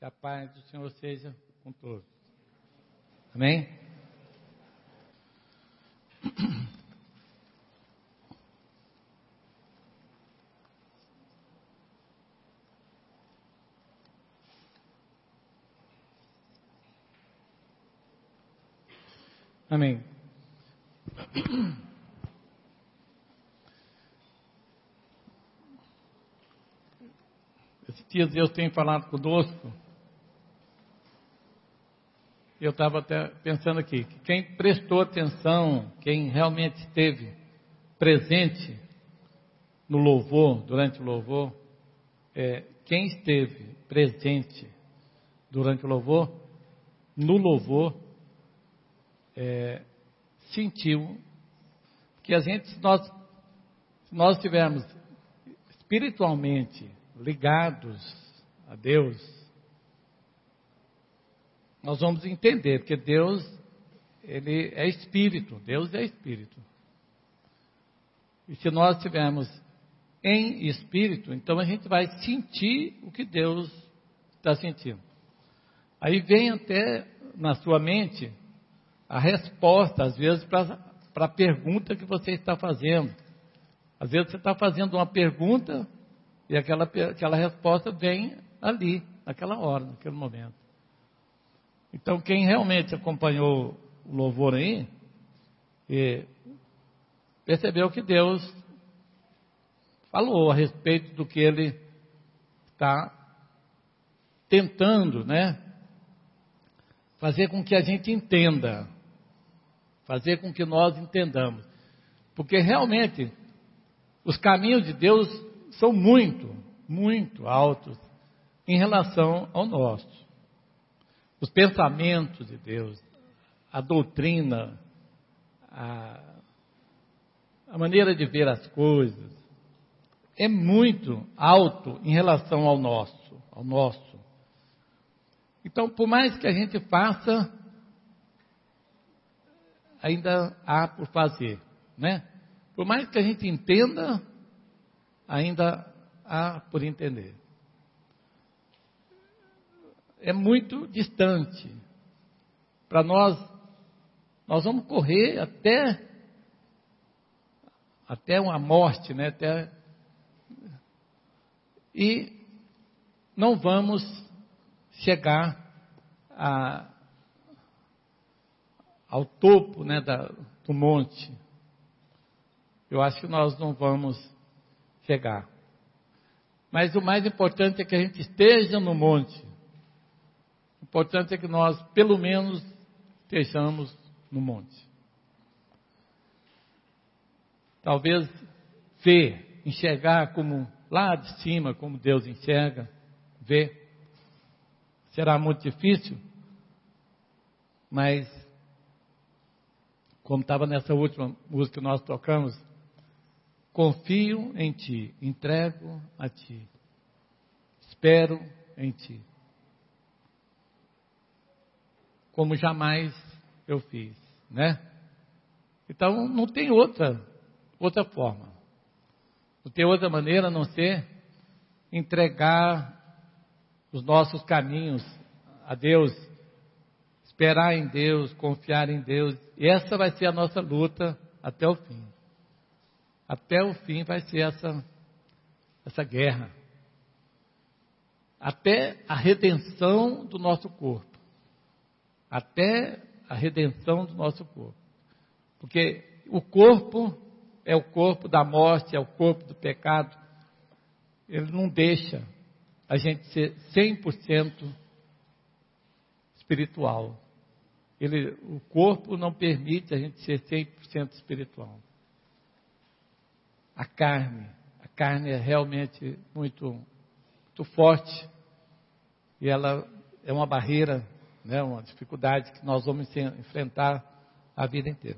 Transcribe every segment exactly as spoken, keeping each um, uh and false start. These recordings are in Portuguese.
Que a paz do Senhor seja com todos. Amém? Amém. Esses dias Deus tem falado conosco. Eu estava até pensando aqui, que quem prestou atenção, quem realmente esteve presente no louvor, durante o louvor, é, quem esteve presente durante o louvor, no louvor, é, sentiu que a gente, se nós, se nós estivermos espiritualmente ligados a Deus, nós vamos entender, porque Deus, Ele é Espírito, Deus é Espírito. E se nós estivermos em Espírito, então a gente vai sentir o que Deus está sentindo. Aí vem até na sua mente a resposta, às vezes, para a pergunta que você está fazendo. Às vezes você está fazendo uma pergunta e aquela, aquela resposta vem ali, naquela hora, naquele momento. Então, quem realmente acompanhou o louvor aí, percebeu que Deus falou a respeito do que Ele está tentando, né? Fazer com que a gente entenda, fazer com que nós entendamos. Porque realmente, os caminhos de Deus são muito, muito altos em relação ao nosso. Os pensamentos de Deus, a doutrina, a, a maneira de ver as coisas, é muito alto em relação ao nosso, ao nosso. Então, por mais que a gente faça, ainda há por fazer, né? Por mais que a gente entenda, ainda há por entender. É muito distante. Para nós, nós vamos correr até, até uma morte, né? Até, e não vamos chegar a, ao topo, né, da, do monte. Eu acho que nós não vamos chegar. Mas o mais importante é que a gente esteja no monte. O importante é que nós, pelo menos, estejamos no monte. Talvez ver, enxergar como lá de cima, como Deus enxerga, ver. Será muito difícil, mas, como estava nessa última música que nós tocamos, confio em Ti, entrego a Ti, espero em Ti. Como jamais eu fiz, né? Então, não tem outra, outra forma. Não tem outra maneira a não ser entregar os nossos caminhos a Deus, esperar em Deus, confiar em Deus. E essa vai ser a nossa luta até o fim. Até o fim vai ser essa, essa guerra. Até a redenção do nosso corpo. Até a redenção do nosso corpo. Porque o corpo é o corpo da morte, é o corpo do pecado. Ele não deixa a gente ser cem por cento espiritual. Ele, o corpo não permite a gente ser cem por cento espiritual. A carne, a carne é realmente muito, muito forte. E ela é uma barreira, né, uma dificuldade que nós vamos enfrentar a vida inteira.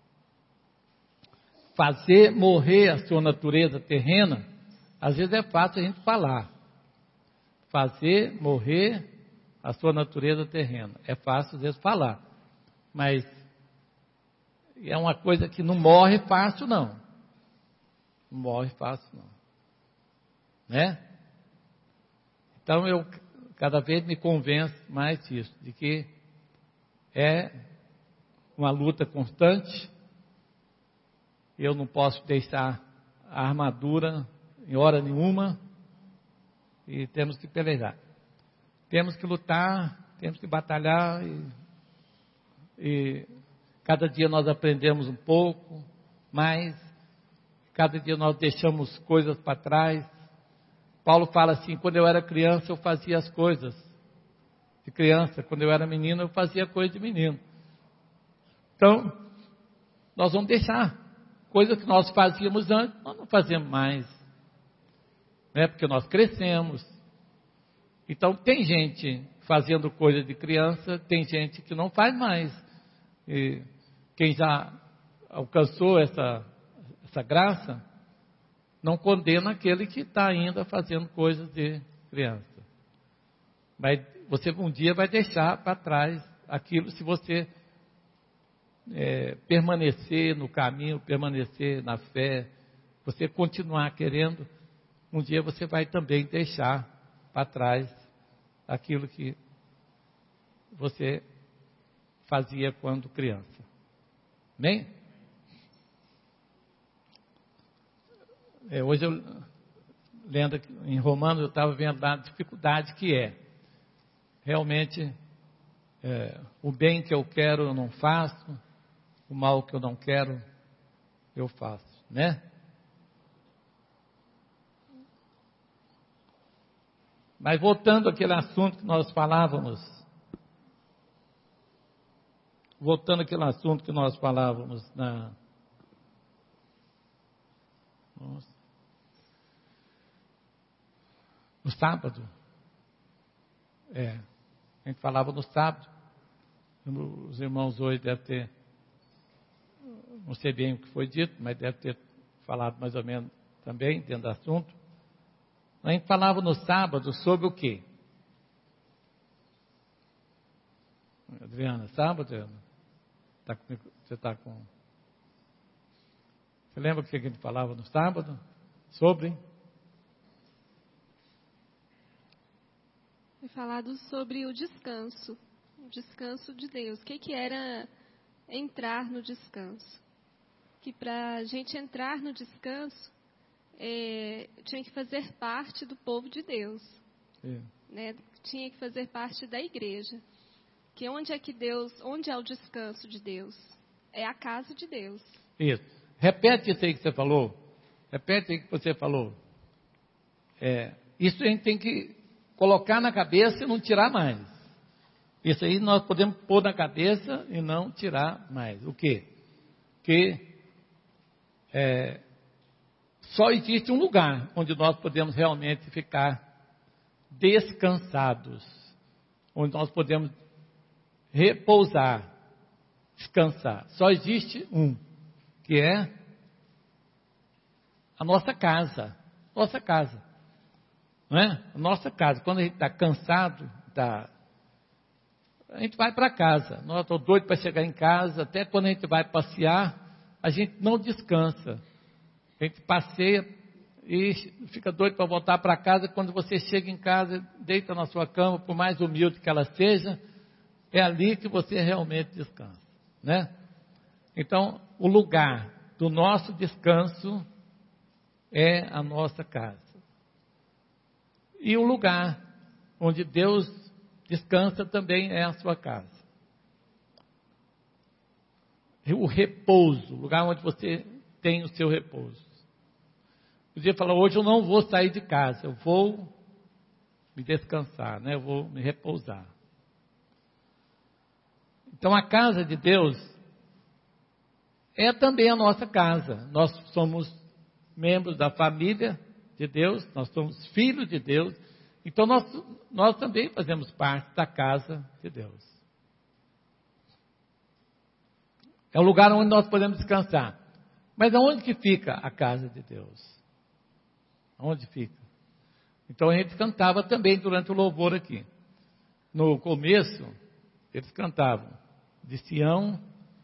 Fazer morrer a sua natureza terrena, às vezes é fácil a gente falar. Fazer morrer a sua natureza terrena. É fácil às vezes falar. Mas é uma coisa que não morre fácil não. Não morre fácil não. Né? Então eu cada vez me convence mais disso, de que é uma luta constante. Eu não posso deixar a armadura em hora nenhuma, e temos que pelejar. Temos que lutar, temos que batalhar, e, e cada dia nós aprendemos um pouco mais, cada dia nós deixamos coisas para trás. Paulo fala assim: quando eu era criança eu fazia as coisas de criança, quando eu era menino eu fazia coisas de menino. Então, nós vamos deixar coisas que nós fazíamos antes, nós não fazemos mais, né? Porque nós crescemos. Então, tem gente fazendo coisa de criança, tem gente que não faz mais. E quem já alcançou essa, essa graça, não condena aquele que está ainda fazendo coisas de criança. Mas você um dia vai deixar para trás aquilo, se você é, permanecer no caminho, permanecer na fé, você continuar querendo, um dia você vai também deixar para trás aquilo que você fazia quando criança. Amém? É, hoje eu, lendo em Romanos, eu estava vendo a dificuldade que é. Realmente, é, o bem que eu quero eu não faço, o mal que eu não quero eu faço, né? Mas voltando àquele assunto que nós falávamos, voltando àquele assunto que nós falávamos na... Nossa. No sábado, é, a gente falava no sábado, os irmãos hoje devem ter, não sei bem o que foi dito, mas deve ter falado mais ou menos também dentro do assunto. A gente falava no sábado sobre o quê? Adriana, sábado, Adriana? Tá com, você está com... Você lembra o que a gente falava no sábado? Sobre... Foi falado sobre o descanso, o descanso de Deus. O que, que era entrar no descanso? Que para a gente entrar no descanso, é, tinha que fazer parte do povo de Deus. Sim. Né? Tinha que fazer parte da igreja. Que onde é que Deus, onde é o descanso de Deus? É a casa de Deus. Isso. Repete isso aí que você falou. Repete aí que você falou. É, isso a gente tem que colocar na cabeça e não tirar mais. Isso aí nós podemos pôr na cabeça e não tirar mais. O quê? Que é, só existe um lugar onde nós podemos realmente ficar descansados. Onde nós podemos repousar, descansar. Só existe um, que é a nossa casa. Nossa casa. Não é? A nossa casa. Quando a gente está cansado, tá, a gente vai para casa. Nós estamos doidos para chegar em casa. Até quando a gente vai passear, a gente não descansa. A gente passeia e fica doido para voltar para casa. Quando você chega em casa, deita na sua cama, por mais humilde que ela seja, é ali que você realmente descansa, né? Então, o lugar do nosso descanso é a nossa casa. E o lugar onde Deus descansa também é a sua casa. O repouso, o lugar onde você tem o seu repouso. Podia falar, hoje eu não vou sair de casa, eu vou me descansar, né? Eu vou me repousar. Então a casa de Deus é também a nossa casa. Nós somos membros da família de Deus, nós somos filhos de Deus, então nós, nós também fazemos parte da casa de Deus. É o lugar onde nós podemos descansar. Mas aonde que fica a casa de Deus? Aonde fica? Então a gente cantava também durante o louvor aqui. No começo, eles cantavam, de Sião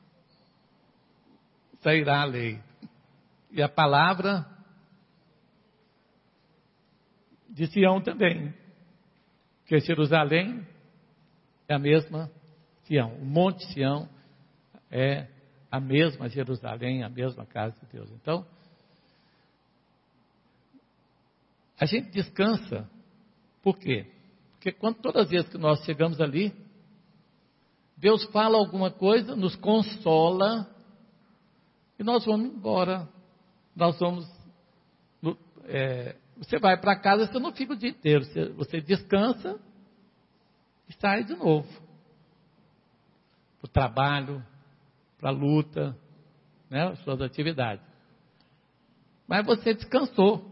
sairá a lei. E a palavra de Sião também. Porque Jerusalém é a mesma Sião. O Monte Sião é a mesma Jerusalém, a mesma casa de Deus. Então, a gente descansa. Por quê? Porque quando, todas as vezes que nós chegamos ali, Deus fala alguma coisa, nos consola, e nós vamos embora. Nós vamos... É, você vai para casa, você não fica o dia inteiro. Você, você descansa e sai de novo. Para o trabalho, para a luta, né, as suas atividades. Mas você descansou.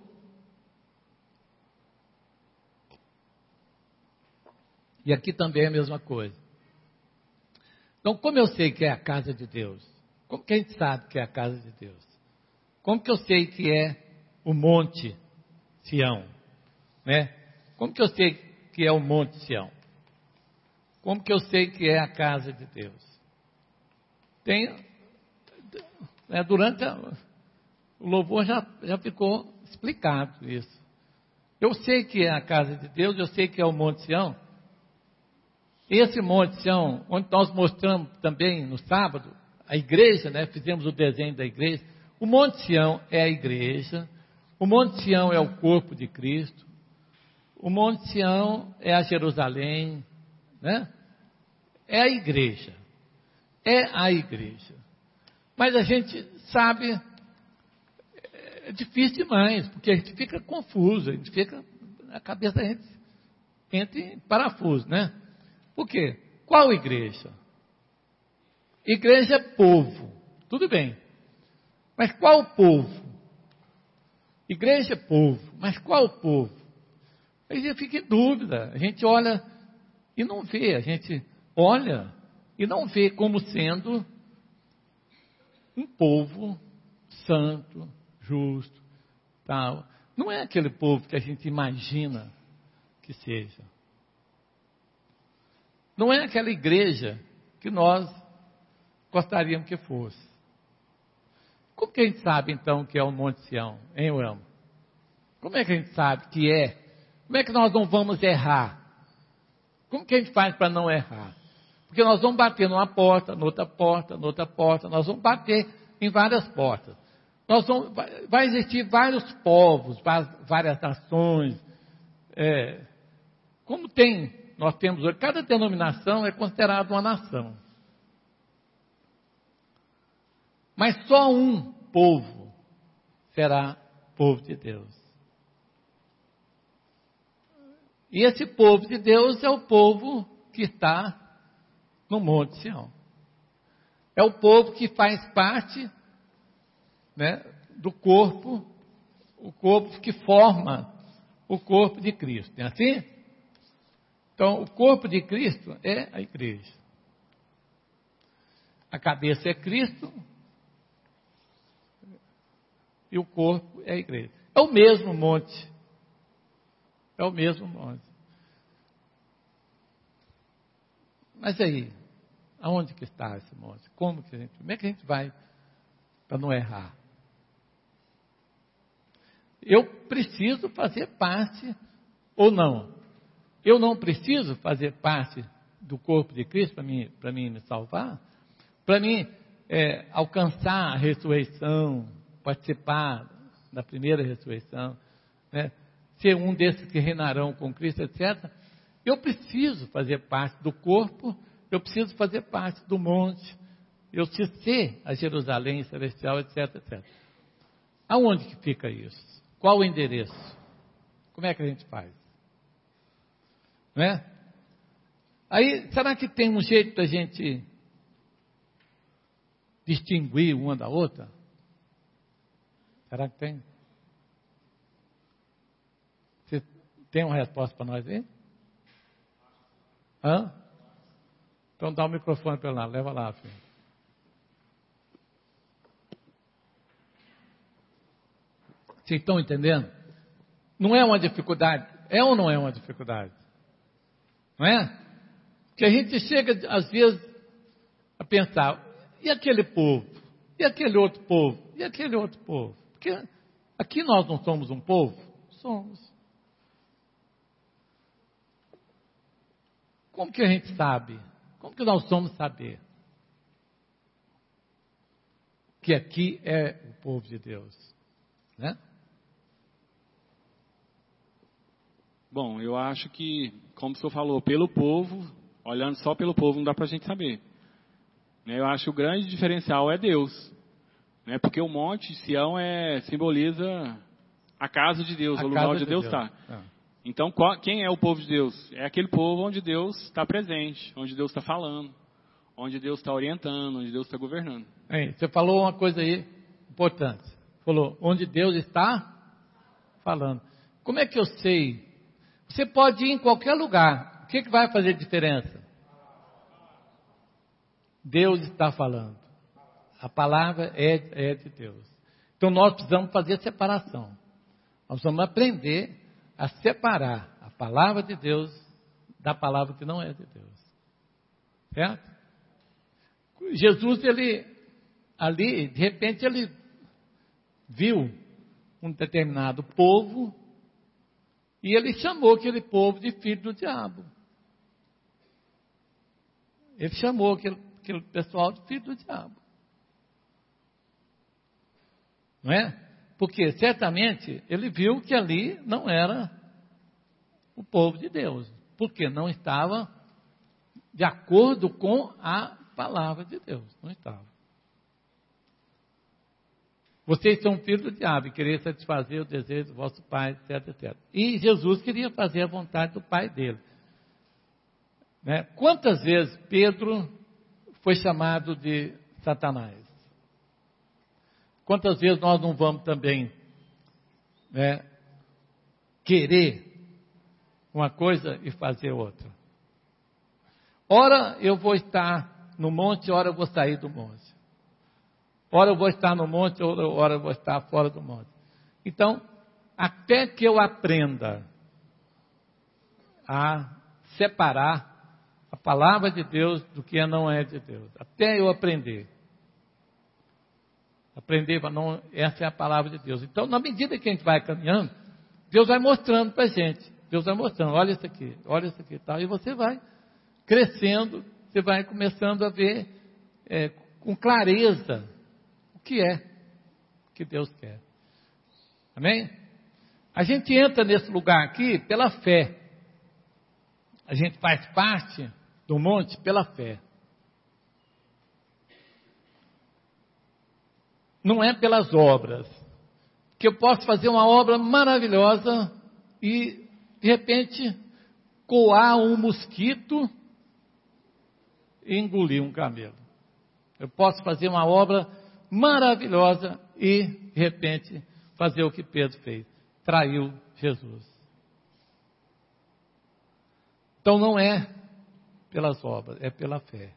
E aqui também é a mesma coisa. Então, como eu sei que é a casa de Deus? Como que a gente sabe que é a casa de Deus? Como que eu sei que é o Monte Sião? Né? Como que eu sei que é o Monte Sião? Como que eu sei que é a casa de Deus? Tem, né, durante a, o louvor já, já ficou explicado isso. Eu sei que é a casa de Deus, eu sei que é o Monte Sião. Esse Monte Sião, onde nós mostramos também no sábado, a igreja, né, fizemos o desenho da igreja. O Monte Sião é a igreja, o Monte Sião é o corpo de Cristo, o Monte Sião é a Jerusalém, né? É a igreja, é a igreja. Mas a gente sabe, é difícil demais, porque a gente fica confuso, a gente fica, a cabeça da gente entra em parafuso, né? Por quê? Qual igreja? Igreja é povo, tudo bem. Mas qual povo? Igreja é povo, mas qual povo? Aí a gente fica em dúvida, a gente olha e não vê, a gente olha e não vê como sendo um povo santo, justo, tal. Não é aquele povo que a gente imagina que seja. Não é aquela igreja que nós gostaríamos que fosse. Como que a gente sabe, então, que é o Monte Sião, hein, Wilma? Como é que a gente sabe que é? Como é que nós não vamos errar? Como que a gente faz para não errar? Porque nós vamos bater numa porta, noutra porta, noutra porta, nós vamos bater em várias portas. Nós vamos, vai existir vários povos, várias nações. É, como tem, nós temos hoje, cada denominação é considerada uma nação. Mas só um povo será povo de Deus. E esse povo de Deus é o povo que está no Monte Sião. É o povo que faz parte, né, do corpo, o corpo que forma o corpo de Cristo. Não é assim? Então, o corpo de Cristo é a igreja. A cabeça é Cristo e o corpo é a igreja. É o mesmo monte. É o mesmo monte. Mas aí, aonde que está esse monte? Como que a gente, como é que a gente vai para não errar? Eu preciso fazer parte ou não? Eu não preciso fazer parte do corpo de Cristo para mim, para mim me salvar? Para mim é, alcançar a ressurreição, participar da primeira ressurreição, né? Ser um desses que reinarão com Cristo, etcétera. Eu preciso fazer parte do corpo, eu preciso fazer parte do monte, eu preciso ser a Jerusalém celestial, etcétera, etcétera. Aonde que fica isso? Qual o endereço? Como é que a gente faz? Não é? Aí, será que tem um jeito da gente distinguir uma da outra? Será que tem? Você tem uma resposta para nós aí? Hã? Então dá o microfone para lá, leva lá, filho. Vocês estão entendendo? Não é uma dificuldade. É ou não é uma dificuldade? Não é? Porque a gente chega, às vezes, a pensar, e aquele povo? E aquele outro povo? E aquele outro povo? Porque aqui nós não somos um povo? Somos. como que a gente sabe? Como que nós vamos saber que aqui é o povo de Deus, né? Bom, eu acho que, como o senhor falou, pelo povo, olhando só pelo povo, não dá para a gente saber. Eu acho que o grande diferencial é Deus. Né? Porque o monte Sião é, simboliza a casa de Deus, A o lugar casa onde de Deus Deus. está. É. Então, qual, quem é o povo de Deus? É aquele povo onde Deus está presente, onde Deus está falando, onde Deus está orientando, onde Deus está governando. Hein, você falou uma coisa aí importante. Falou, onde Deus está falando. Como é que eu sei? Você pode ir em qualquer lugar. O que, que vai fazer diferença? Deus está falando. A palavra é, é de Deus. Então nós precisamos fazer a separação. Nós vamos aprender a separar a palavra de Deus da palavra que não é de Deus. Certo? Jesus, ele, ali, de repente, ele viu um determinado povo e ele chamou aquele povo de filho do diabo. Ele chamou aquele, aquele pessoal de filho do diabo. Não é? Porque certamente ele viu que ali não era o povo de Deus. Porque não estava de acordo com a palavra de Deus. Não estava. Vocês são filhos do diabo e querer satisfazer o desejo do vosso pai, etc, etcétera. E Jesus queria fazer a vontade do pai dele. Né? Quantas vezes Pedro foi chamado de Satanás? Quantas vezes nós não vamos também, né, querer uma coisa e fazer outra? Ora eu vou estar no monte, ora eu vou sair do monte. Ora eu vou estar no monte, ora eu vou estar fora do monte. Então, até que eu aprenda a separar a palavra de Deus do que não é de Deus. Até eu aprender. Aprender, não, essa é a palavra de Deus. Então, na medida que a gente vai caminhando, Deus vai mostrando para a gente. Deus vai mostrando, olha isso aqui, olha isso aqui e tal. E você vai crescendo, você vai começando a ver é, com clareza o que é que Deus quer. Amém? A gente entra nesse lugar aqui pela fé. A gente faz parte do monte pela fé. Não é pelas obras. Que eu posso fazer uma obra maravilhosa e, de repente, coar um mosquito e engolir um camelo. Eu posso fazer uma obra maravilhosa e, de repente, fazer o que Pedro fez. Traiu Jesus. Então não é pelas obras, é pela fé.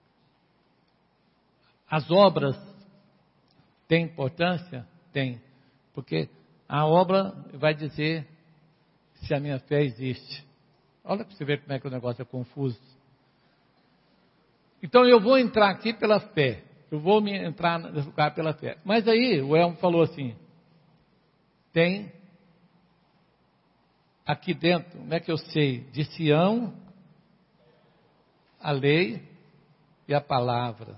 As obras têm importância? Tem. Porque a obra vai dizer se a minha fé existe. Olha para você ver como é que o negócio é confuso. Então eu vou entrar aqui pela fé. Eu vou me entrar nesse lugar pela fé. Mas aí o Elmo falou assim, tem aqui dentro, como é que eu sei? De Sião, a lei e a palavra.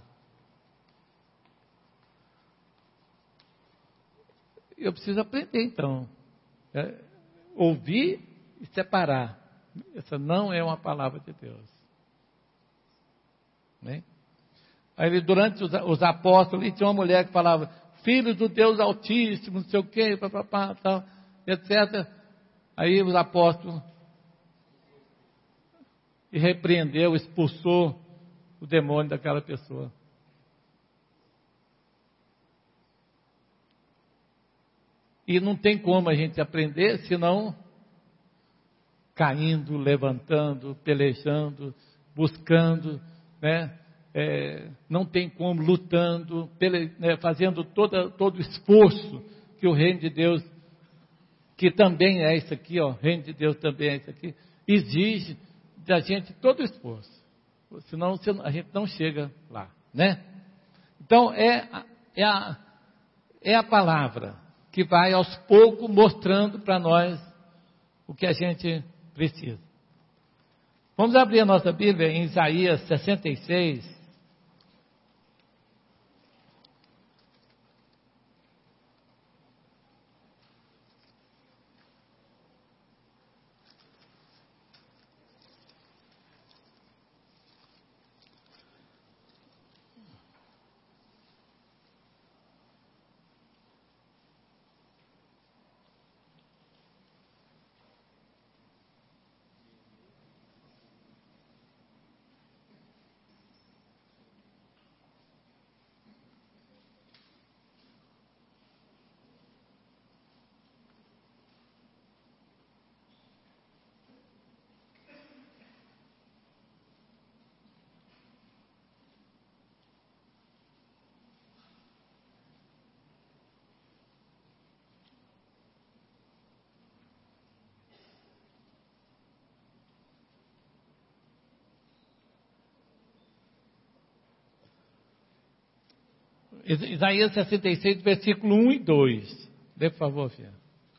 Eu preciso aprender então. É, ouvir e separar. Essa não é uma palavra de Deus. Né? Aí durante os, os apóstolos, ali tinha uma mulher que falava, filho do Deus Altíssimo, não sei o quê, papapá, tal, etcétera. Aí os apóstolos e repreendeu, expulsou o demônio daquela pessoa. E não tem como a gente aprender senão caindo, levantando, pelejando, buscando, né? É, não tem como, lutando, pele, né? Fazendo toda, todo o esforço que o reino de Deus, que também é isso aqui, ó, o reino de Deus também é isso aqui, exige da gente todo o esforço. Senão a gente não chega lá, né? Então é, é, a, é a palavra que vai aos poucos mostrando para nós o que a gente precisa. Vamos abrir a nossa Bíblia em Isaías sessenta e seis. Isaías sessenta e seis, versículo um e dois. Dê por favor, filha.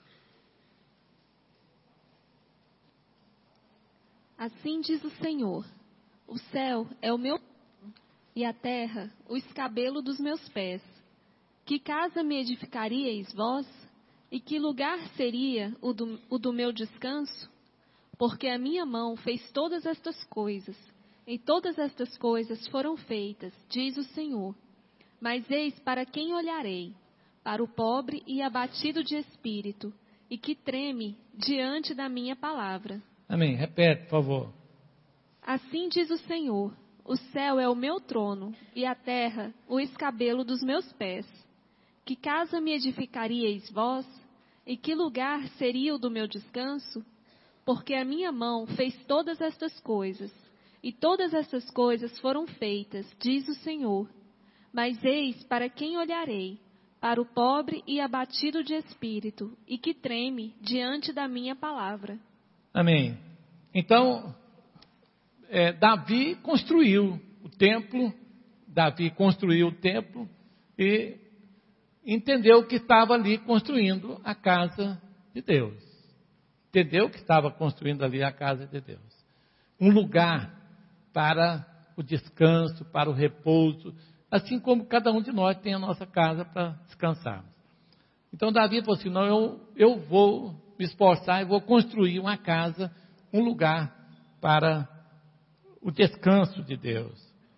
Assim diz o Senhor: o céu é o meu e a terra o escabelo dos meus pés. Que casa me edificaríeis vós? E que lugar seria o do, o do meu descanso? Porque a minha mão fez todas estas coisas, e todas estas coisas foram feitas, diz o Senhor. Mas eis para quem olharei, para o pobre e abatido de espírito, e que treme diante da minha palavra. Amém. Repete, por favor. Assim diz o Senhor: o céu é o meu trono, e a terra o escabelo dos meus pés. Que casa me edificaríeis vós? E que lugar seria o do meu descanso? Porque a minha mão fez todas estas coisas, e todas estas coisas foram feitas, diz o Senhor. Mas eis para quem olharei, para o pobre e abatido de espírito, e que treme diante da minha palavra. Amém. Então, é, Davi construiu o templo, Davi construiu o templo e entendeu que estava ali construindo a casa de Deus. Entendeu que estava construindo ali a casa de Deus. Um lugar para o descanso, para o repouso, assim como cada um de nós tem a nossa casa para descansarmos. Então Davi falou assim, não, eu, eu vou me esforçar e vou construir uma casa, um lugar para o descanso de Deus.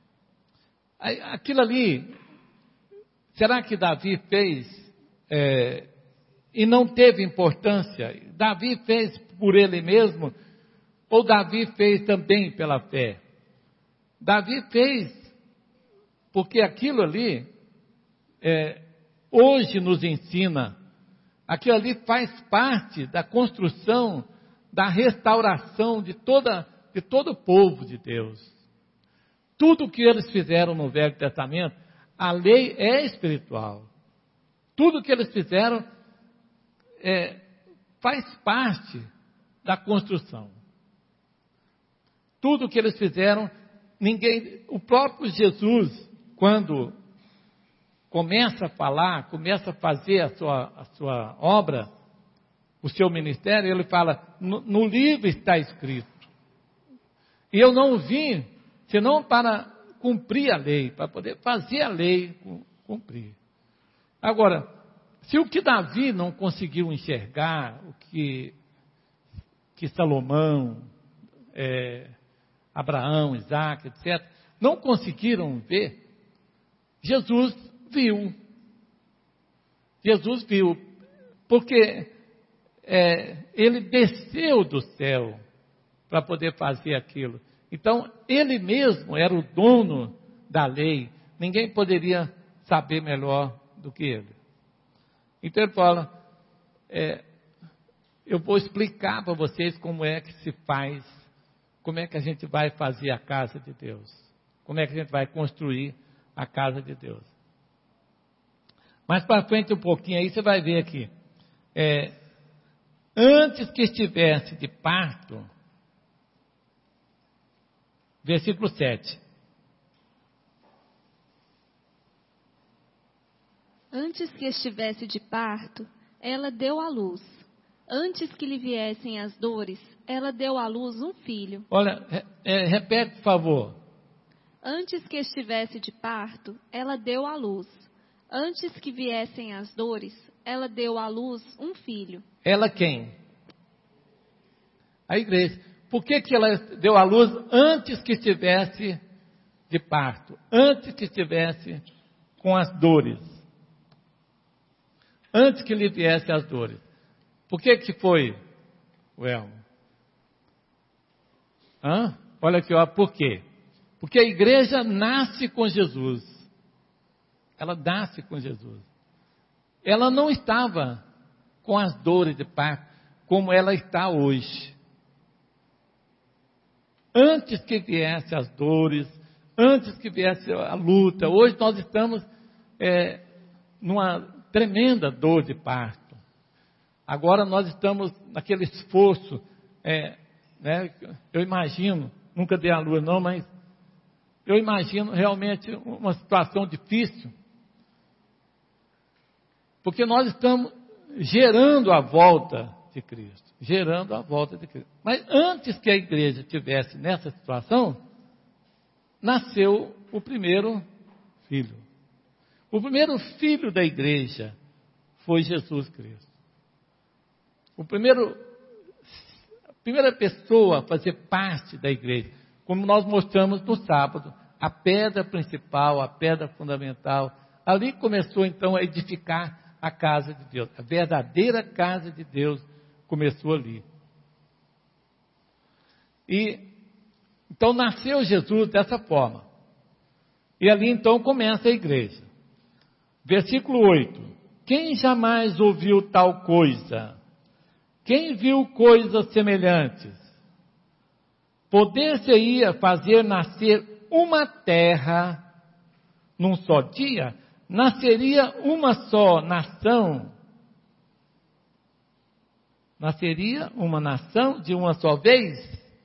Aquilo ali, será que Davi fez é, e não teve importância? Davi fez por ele mesmo ou Davi fez também pela fé? Davi fez porque aquilo ali, é, hoje nos ensina, aquilo ali faz parte da construção, da restauração de, toda, de todo o povo de Deus. Tudo o que eles fizeram no Velho Testamento, a lei é espiritual. Tudo o que eles fizeram é, faz parte da construção. Tudo o que eles fizeram, ninguém, o próprio Jesus, quando começa a falar, começa a fazer a sua, a sua obra, o seu ministério, ele fala, no, no livro está escrito. E eu não vim, senão para cumprir a lei, para poder fazer a lei cumprir. Agora, se o que Davi não conseguiu enxergar, o que, que Salomão, é, Abraão, Isaac, etcétera, não conseguiram ver, Jesus viu. Jesus viu, porque é, ele desceu do céu para poder fazer aquilo. Então, ele mesmo era o dono da lei. Ninguém poderia saber melhor do que ele. Então ele fala, é, eu vou explicar para vocês como é que se faz, como é que a gente vai fazer a casa de Deus. Como é que a gente vai construir a casa de Deus. Mais para frente um pouquinho aí, você vai ver aqui. É, antes que estivesse de parto, versículo sete. Antes que estivesse de parto, ela deu à luz. Antes que lhe viessem as dores, ela deu à luz um filho. Olha, é, repete, por favor. Antes que estivesse de parto, ela deu à luz. Antes que viessem as dores, ela deu à luz um filho. Ela quem? A igreja. Por que que ela deu à luz antes que estivesse de parto? Antes que estivesse com as dores? Antes que lhe viesse as dores. Por que que foi, Welmo? Hã? Olha aqui, ó, por quê? Porque a igreja nasce com Jesus. Ela nasce com Jesus. Ela não estava com as dores de parto como ela está hoje. Antes que viesse as dores, antes que viesse a luta, hoje nós estamos é, numa tremenda dor de parto. Agora nós estamos naquele esforço, é, né, eu imagino, nunca dei à lua não, mas eu imagino realmente uma situação difícil, porque nós estamos gerando a volta de Cristo, gerando a volta de Cristo. Mas antes que a igreja estivesse nessa situação, nasceu o primeiro filho. O primeiro filho da igreja foi Jesus Cristo. O primeiro, a primeira pessoa a fazer parte da igreja, como nós mostramos no sábado, a pedra principal, a pedra fundamental, ali começou então a edificar a casa de Deus. A verdadeira casa de Deus começou ali. E então nasceu Jesus dessa forma. E ali então começa a igreja. Versículo oito. Quem jamais ouviu tal coisa? Quem viu coisas semelhantes? Poder-se-ia fazer nascer uma terra num só dia? Nasceria uma só nação? Nasceria uma nação de uma só vez?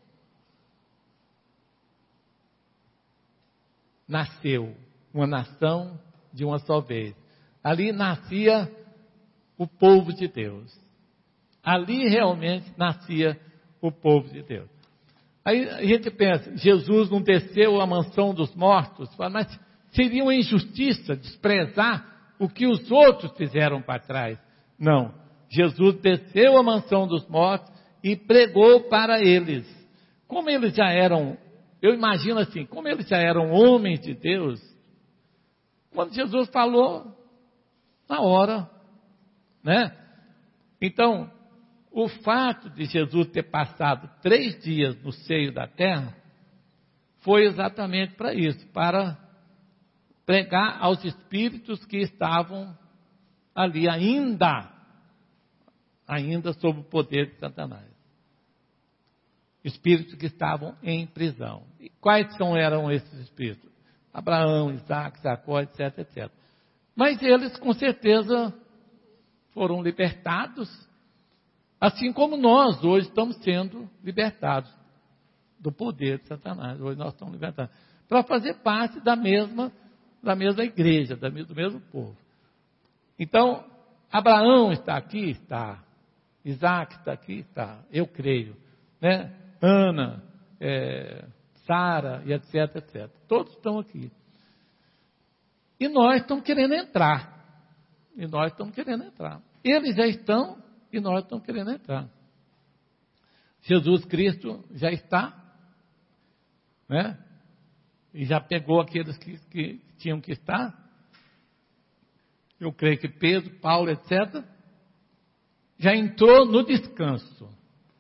Nasceu uma nação de uma só vez. Ali nascia o povo de Deus. Ali realmente nascia o povo de Deus. Aí a gente pensa, Jesus não desceu à mansão dos mortos, mas seria uma injustiça desprezar o que os outros fizeram para trás. Não, Jesus desceu à mansão dos mortos e pregou para eles. Como eles já eram, eu imagino assim, como eles já eram homens de Deus, quando Jesus falou, na hora, né? Então, o fato de Jesus ter passado três dias no seio da terra, foi exatamente para isso, para pregar aos espíritos que estavam ali ainda, ainda sob o poder de Satanás. Espíritos que estavam em prisão. E quais são, eram esses espíritos? Abraão, Isaac, Jacó, etc, etcétera. Mas eles, com certeza, foram libertados, assim como nós hoje estamos sendo libertados do poder de Satanás. Hoje nós estamos libertados. Para fazer parte da mesma, da mesma igreja, do mesmo povo. Então, Abraão está aqui? Está. Isaac está aqui? Está. Eu creio. Né? Ana, é, Sara, e etc, etcétera. Todos estão aqui. E nós estamos querendo entrar. E nós estamos querendo entrar. Eles já estão e nós estamos querendo entrar. Jesus Cristo já está, né? E já pegou aqueles que, que tinham que estar. Eu creio que Pedro, Paulo, etcétera, já entrou no descanso.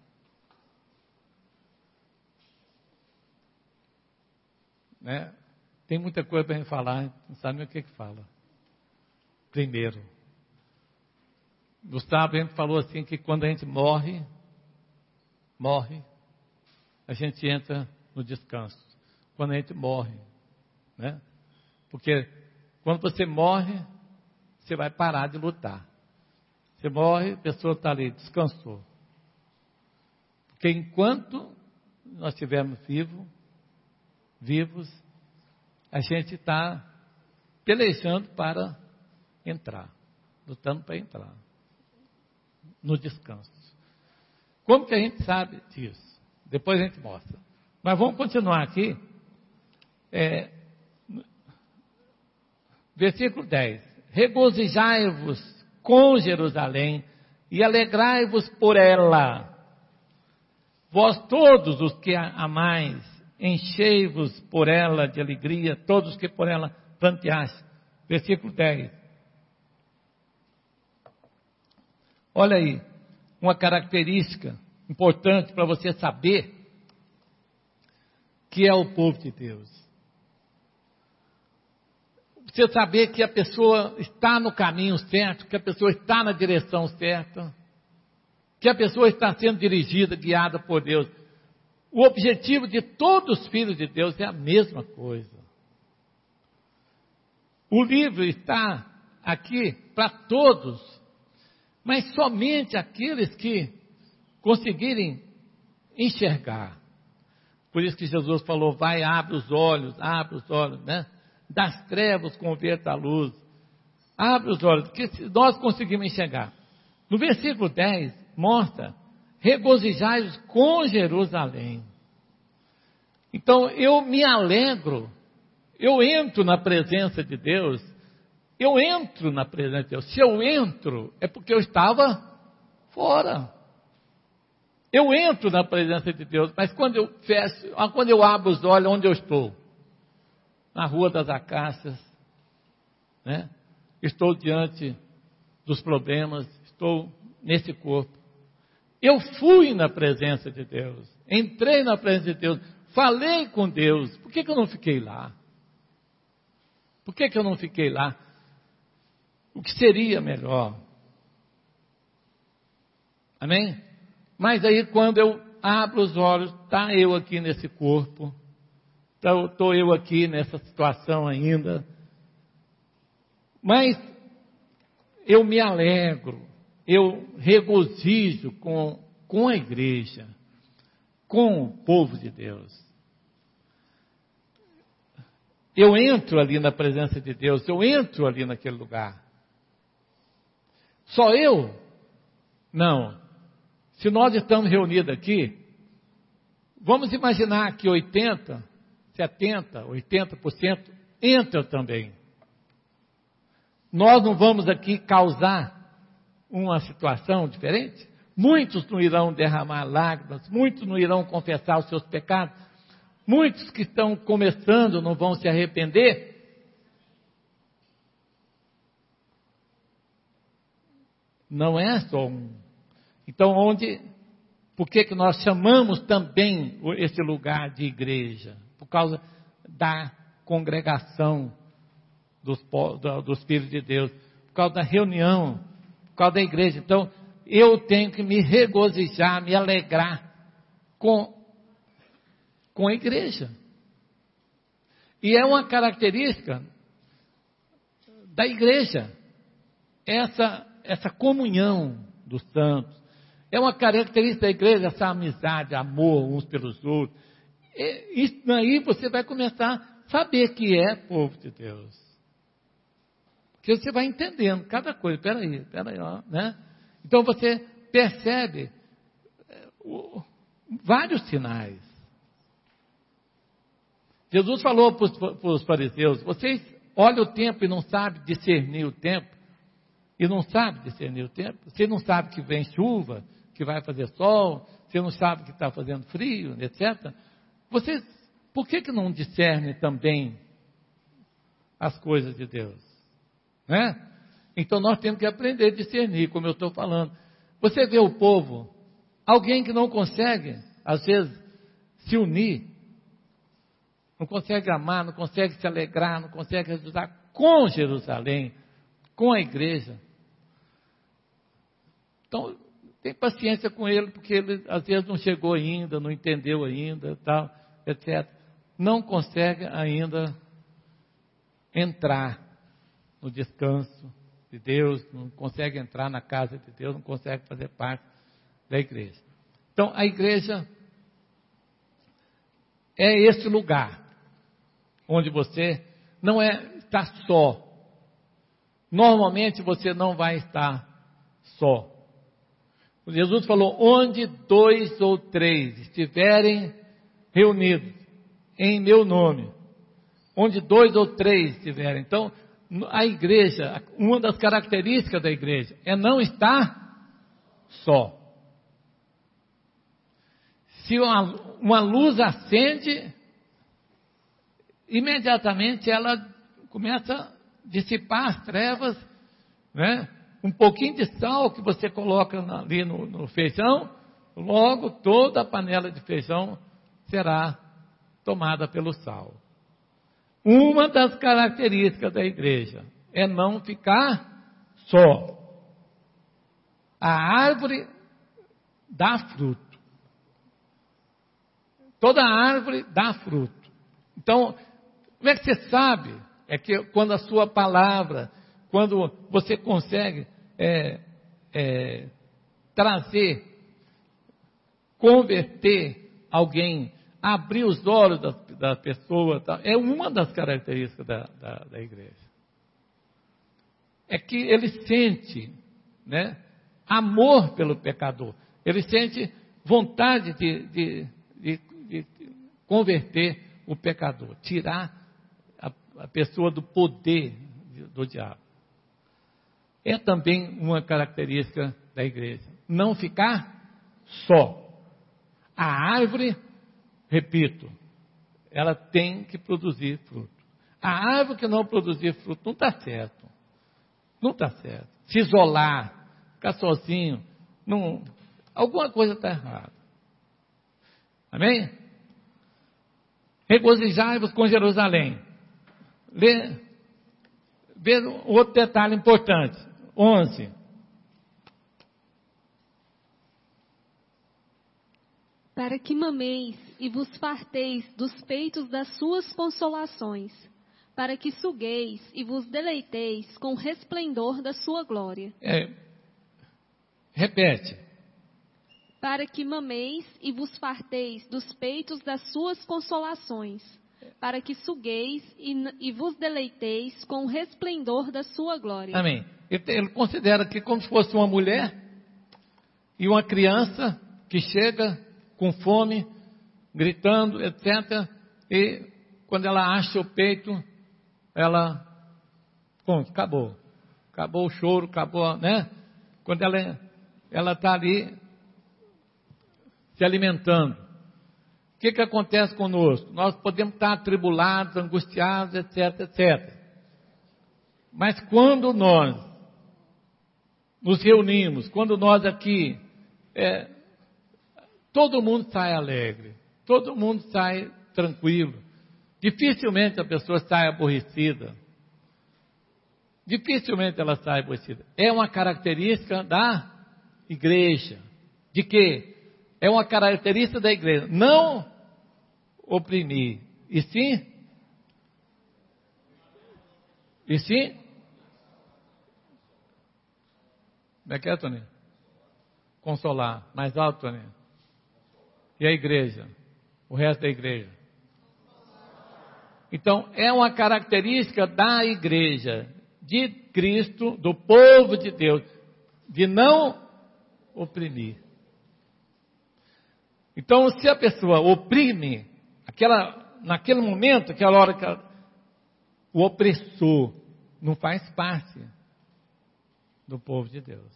Né? Tem muita coisa para a gente falar, não sabe nem o que que fala. Primeiro, Gustavo, a gente falou assim que quando a gente morre, morre, a gente entra no descanso. Quando a gente morre, né? Porque quando você morre, você vai parar de lutar. Você morre, a pessoa está ali, descansou. Porque enquanto nós estivermos vivos, vivos, a gente está pelejando para entrar, lutando para entrar no descanso. Como que a gente sabe disso? Depois a gente mostra. Mas vamos continuar aqui. É, versículo dez. Regozijai-vos com Jerusalém e alegrai-vos por ela. Vós todos os que a amais, enchei-vos por ela de alegria, todos que por ela planteaste. Versículo dez. Olha aí, uma característica importante para você saber que é o povo de Deus. Você saber que a pessoa está no caminho certo, que a pessoa está na direção certa, que a pessoa está sendo dirigida, guiada por Deus. O objetivo de todos os filhos de Deus é a mesma coisa. O livro está aqui para todos, mas somente aqueles que conseguirem enxergar. Por isso que Jesus falou, vai, abre os olhos, abre os olhos, né? Das trevas converta a luz. Abre os olhos, porque se nós conseguimos enxergar. No versículo dez, mostra, regozijai-vos com Jerusalém. Então, eu me alegro, eu entro na presença de Deus, eu entro na presença de Deus. Se eu entro, é porque eu estava fora. Eu entro na presença de Deus, mas quando eu fecho, quando eu abro os olhos, onde eu estou? Na Rua das Acácias, né? Estou diante dos problemas, estou nesse corpo. Eu fui na presença de Deus, entrei na presença de Deus, falei com Deus. Por que que eu não fiquei lá? Por que que eu não fiquei lá? O que seria melhor? Amém? Mas aí quando eu abro os olhos, está eu aqui nesse corpo, estou eu aqui nessa situação ainda, mas eu me alegro, eu regozijo com, com a igreja, com o povo de Deus. Eu entro ali na presença de Deus, eu entro ali naquele lugar. Só eu? Não. Se nós estamos reunidos aqui, vamos imaginar que oitenta, setenta, oitenta por cento entra também. Nós não vamos aqui causar uma situação diferente? Muitos não irão derramar lágrimas, muitos não irão confessar os seus pecados, muitos que estão começando não vão se arrepender. Não é só um. Então, onde, por que que nós chamamos também esse lugar de igreja? Por causa da congregação dos, dos filhos de Deus, por causa da reunião, por causa da igreja. Então, eu tenho que me regozijar, me alegrar com, com a igreja. E é uma característica da igreja, essa, essa comunhão dos santos. É uma característica da igreja, essa amizade, amor uns pelos outros. E, isso aí você vai começar a saber que é povo de Deus. Porque você vai entendendo cada coisa. Peraí, peraí, ó, né? Então você percebe uh, vários sinais. Jesus falou para os fariseus, vocês olham o tempo e não sabem discernir o tempo, e não sabem discernir o tempo, você não sabe que vem chuva, que vai fazer sol, você não sabe que está fazendo frio, etcétera. Vocês, por que que não discernem também as coisas de Deus? Né? Então nós temos que aprender a discernir, como eu estou falando. Você vê o povo, alguém que não consegue, às vezes, se unir, não consegue amar, não consegue se alegrar, não consegue ajudar com Jerusalém, com a igreja. Então, tem paciência com ele, porque ele às vezes não chegou ainda, não entendeu ainda, tal, etcétera. Não consegue ainda entrar no descanso de Deus, não consegue entrar na casa de Deus, não consegue fazer parte da igreja. Então, a igreja é esse lugar onde você não é está só. Normalmente você não vai estar só. Jesus falou, onde dois ou três estiverem reunidos em meu nome, onde dois ou três estiverem. Então, a igreja, uma das características da igreja é não estar só. Se uma, uma luz acende, imediatamente ela começa a dissipar as trevas, né? Um pouquinho de sal que você coloca ali no, no feijão, logo toda a panela de feijão será tomada pelo sal. Uma das características da igreja é não ficar só. A árvore dá fruto. Toda árvore dá fruto. Então, como é que você sabe? É que quando a sua palavra, quando você consegue é, é, trazer, converter alguém, abrir os olhos da, da pessoa, tá? É uma das características da, da, da igreja. É que ele sente, né, amor pelo pecador. Ele sente vontade de, de, de, de converter o pecador, tirar a, a pessoa do poder do diabo. É também uma característica da igreja. Não ficar só. A árvore, repito, ela tem que produzir fruto. A árvore que não produzir fruto não está certo. Não está certo. Se isolar, ficar sozinho, não, alguma coisa está errada. Amém? Regozijai-vos com Jerusalém. Lê, vê outro detalhe importante. onze. Para que mameis e vos farteis dos peitos das suas consolações, para que sugueis e vos deleiteis com o resplendor da sua glória. É, repete. Para que mameis e vos farteis dos peitos das suas consolações, para que sugueis e, e vos deleiteis com o resplendor da sua glória. Amém. Ele, ele considera que como se fosse uma mulher e uma criança que chega com fome, gritando, etcétera. E quando ela acha o peito, ela, pronto, acabou. Acabou o choro, acabou, né? Quando ela ela está ali se alimentando. O que, que acontece conosco? Nós podemos estar atribulados, angustiados, etc, etcétera. Mas quando nós nos reunimos, quando nós aqui, é, todo mundo sai alegre, todo mundo sai tranquilo. Dificilmente a pessoa sai aborrecida. Dificilmente ela sai aborrecida. É uma característica da igreja. De quê? É uma característica da igreja. Não oprimir. E sim? E sim? Como é que é, Tony? Consolar. Mais alto, Tony. E a igreja? O resto da igreja? Então, é uma característica da igreja, de Cristo, do povo de Deus, de não oprimir. Então, se a pessoa oprime, aquela, naquele momento, aquela hora que ela, o opressor não faz parte do povo de Deus.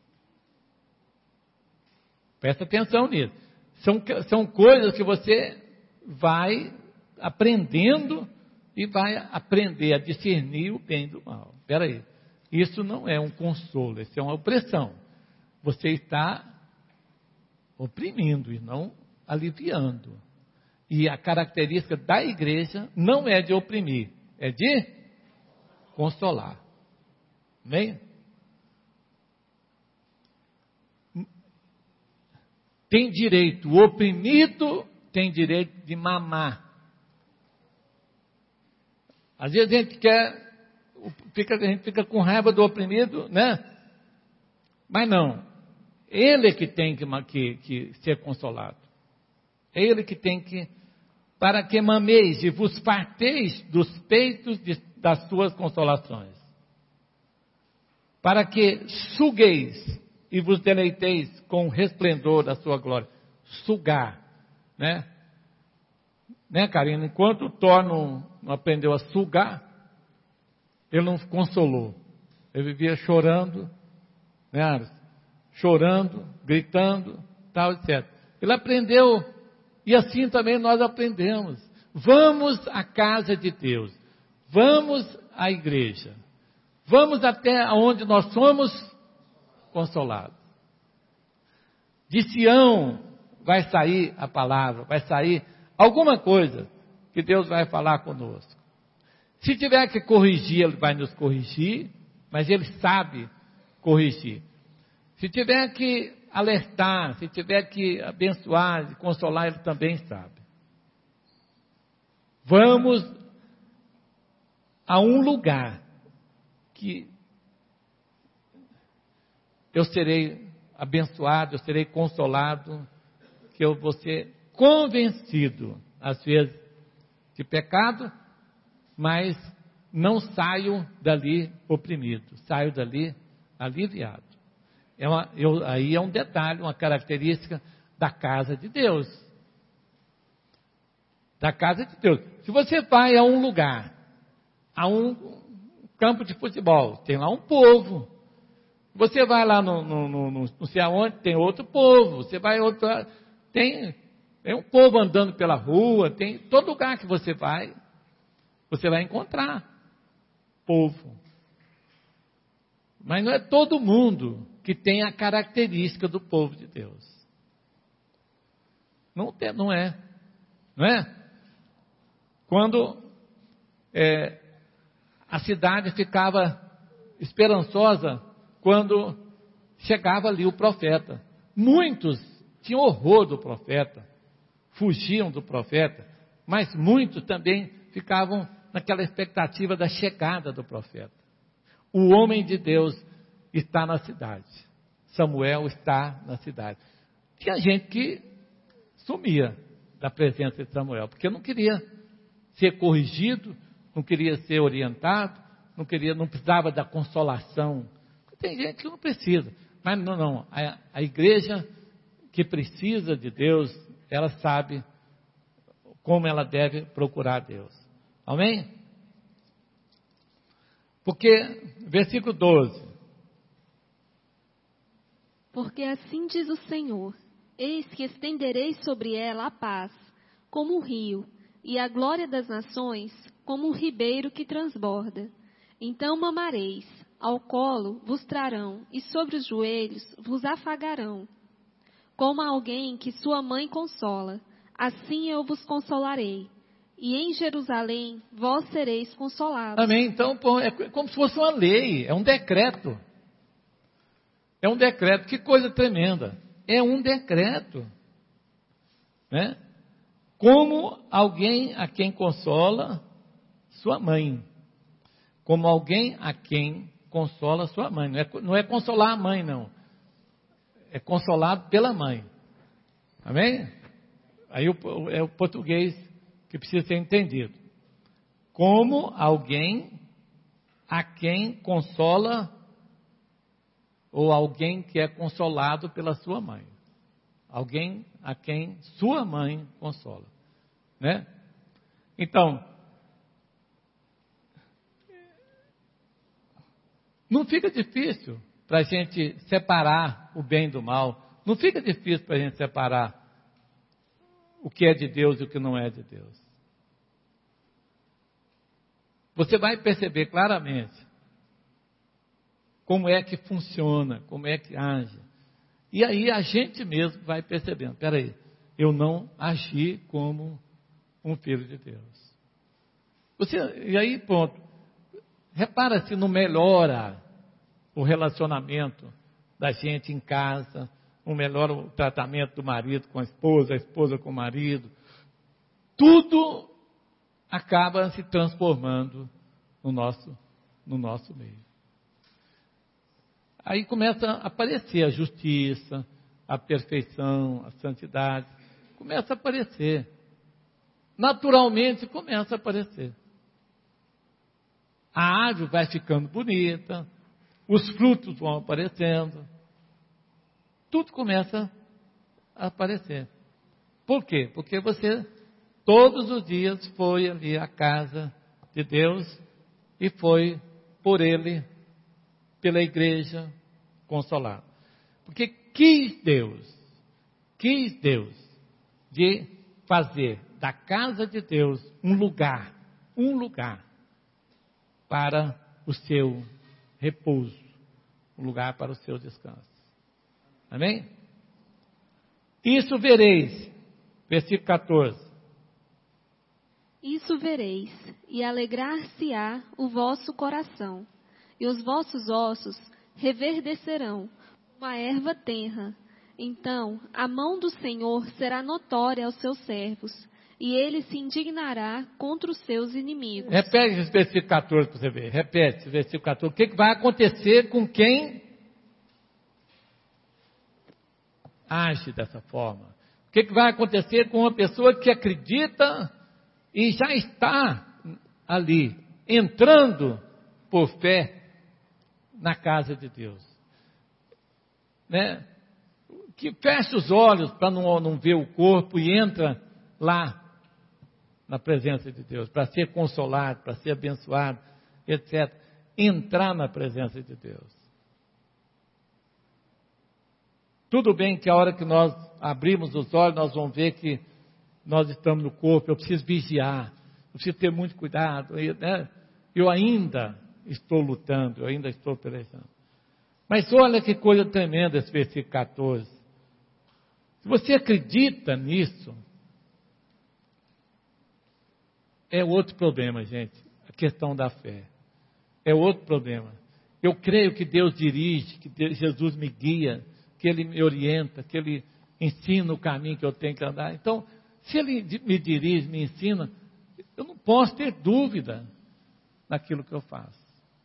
Presta atenção nisso. São, são coisas que você vai aprendendo e vai aprender a discernir o bem do mal. Espera aí. Isso não é um consolo, isso é uma opressão. Você está oprimindo e não aliviando. E a característica da igreja não é de oprimir, é de consolar. Amém? Tem direito, o oprimido tem direito de mamar. Às vezes a gente quer, fica, a gente fica com raiva do oprimido, né? Mas não. Ele é que tem que, que, que ser consolado. É ele que tem que, para que mameis e vos farteis dos peitos de, das suas consolações. Para que sugueis e vos deleiteis com o resplendor da sua glória. Sugar, né? Né, Karina? Enquanto Thor não, não aprendeu a sugar, ele não consolou. Ele vivia chorando, né? Chorando, gritando, tal, etcétera. Ele aprendeu, e assim também nós aprendemos. Vamos à casa de Deus. Vamos à igreja. Vamos até onde nós somos consolados. De Sião vai sair a palavra, vai sair alguma coisa que Deus vai falar conosco. Se tiver que corrigir, Ele vai nos corrigir, mas Ele sabe corrigir. Se tiver que alertar, se tiver que abençoar, consolar, Ele também sabe. Vamos a um lugar que eu serei abençoado, eu serei consolado, que eu vou ser convencido, às vezes, de pecado, mas não saio dali oprimido, saio dali aliviado. É uma, eu, aí é um detalhe, uma característica da casa de Deus. Da casa de Deus. Se você vai a um lugar, a um campo de futebol, tem lá um povo. Você vai lá no, no, no, no não sei aonde, tem outro povo. Você vai outro, tem, tem um povo andando pela rua, tem todo lugar que você vai, você vai encontrar povo. Mas não é todo mundo que tem a característica do povo de Deus. Não, tem, não é. Não é? Quando é, a cidade ficava esperançosa, quando chegava ali o profeta. Muitos tinham horror do profeta, fugiam do profeta, mas muitos também ficavam naquela expectativa da chegada do profeta. O homem de Deus está na cidade. Samuel está na cidade. Tinha gente que sumia da presença de Samuel, porque não queria ser corrigido, não queria ser orientado, não queria, não precisava da consolação. Tem gente que não precisa, mas não, não. A, a igreja que precisa de Deus, ela sabe como ela deve procurar Deus. Amém? Porque, versículo doze. Porque assim diz o Senhor, eis que estenderei sobre ela a paz, como um rio, e a glória das nações, como um ribeiro que transborda. Então mamareis, ao colo vos trarão, e sobre os joelhos vos afagarão. Como alguém que sua mãe consola, assim eu vos consolarei. E em Jerusalém vós sereis consolados. Amém. Então, é como se fosse uma lei, é um decreto. É um decreto, que coisa tremenda. É um decreto. Né? Como alguém a quem consola sua mãe. Como alguém a quem consola sua mãe. Não é, não é consolar a mãe, não. É consolado pela mãe. Amém? Aí o, é o português que precisa ser entendido. Como alguém a quem consola, ou alguém que é consolado pela sua mãe. Alguém a quem sua mãe consola. Né? Então, não fica difícil para a gente separar o bem do mal. Não fica difícil para a gente separar o que é de Deus e o que não é de Deus. Você vai perceber claramente como é que funciona, como é que age. E aí a gente mesmo vai percebendo, espera aí, eu não agi como um filho de Deus. Você, e aí, ponto. Repara se não melhora o relacionamento da gente em casa, não melhora o tratamento do marido com a esposa, a esposa com o marido. Tudo acaba se transformando no nosso, no nosso meio. Aí começa a aparecer a justiça, a perfeição, a santidade. Começa a aparecer. Naturalmente começa a aparecer. A árvore vai ficando bonita, os frutos vão aparecendo, tudo começa a aparecer. Por quê? Porque você todos os dias foi ali à casa de Deus e foi por Ele, pela igreja, consolado. Porque quis Deus, quis Deus de fazer da casa de Deus um lugar, um lugar para o seu repouso, um lugar para o seu descanso. Amém? Isso vereis, versículo catorze. Isso vereis, e alegrar-se-á o vosso coração, e os vossos ossos reverdecerão como a erva tenra. Então a mão do Senhor será notória aos seus servos, e ele se indignará contra os seus inimigos. Repete esse versículo catorze para você ver. Repete esse versículo catorze. O que, que vai acontecer com quem age dessa forma? O que, que vai acontecer com uma pessoa que acredita e já está ali, entrando por fé na casa de Deus? Né? Que fecha os olhos para não, não ver o corpo e entra lá na presença de Deus, para ser consolado, para ser abençoado, etcétera. Entrar na presença de Deus. Tudo bem que a hora que nós abrimos os olhos, nós vamos ver que nós estamos no corpo, eu preciso vigiar, eu preciso ter muito cuidado, eu, né? eu ainda estou lutando, eu ainda estou pelejando. Mas olha que coisa tremenda esse versículo catorze. Se você acredita nisso, é outro problema, gente, a questão da fé. É outro problema. Eu creio que Deus dirige, que Deus, Jesus me guia, que Ele me orienta, que Ele ensina o caminho que eu tenho que andar. Então, se Ele me dirige, me ensina, eu não posso ter dúvida naquilo que eu faço.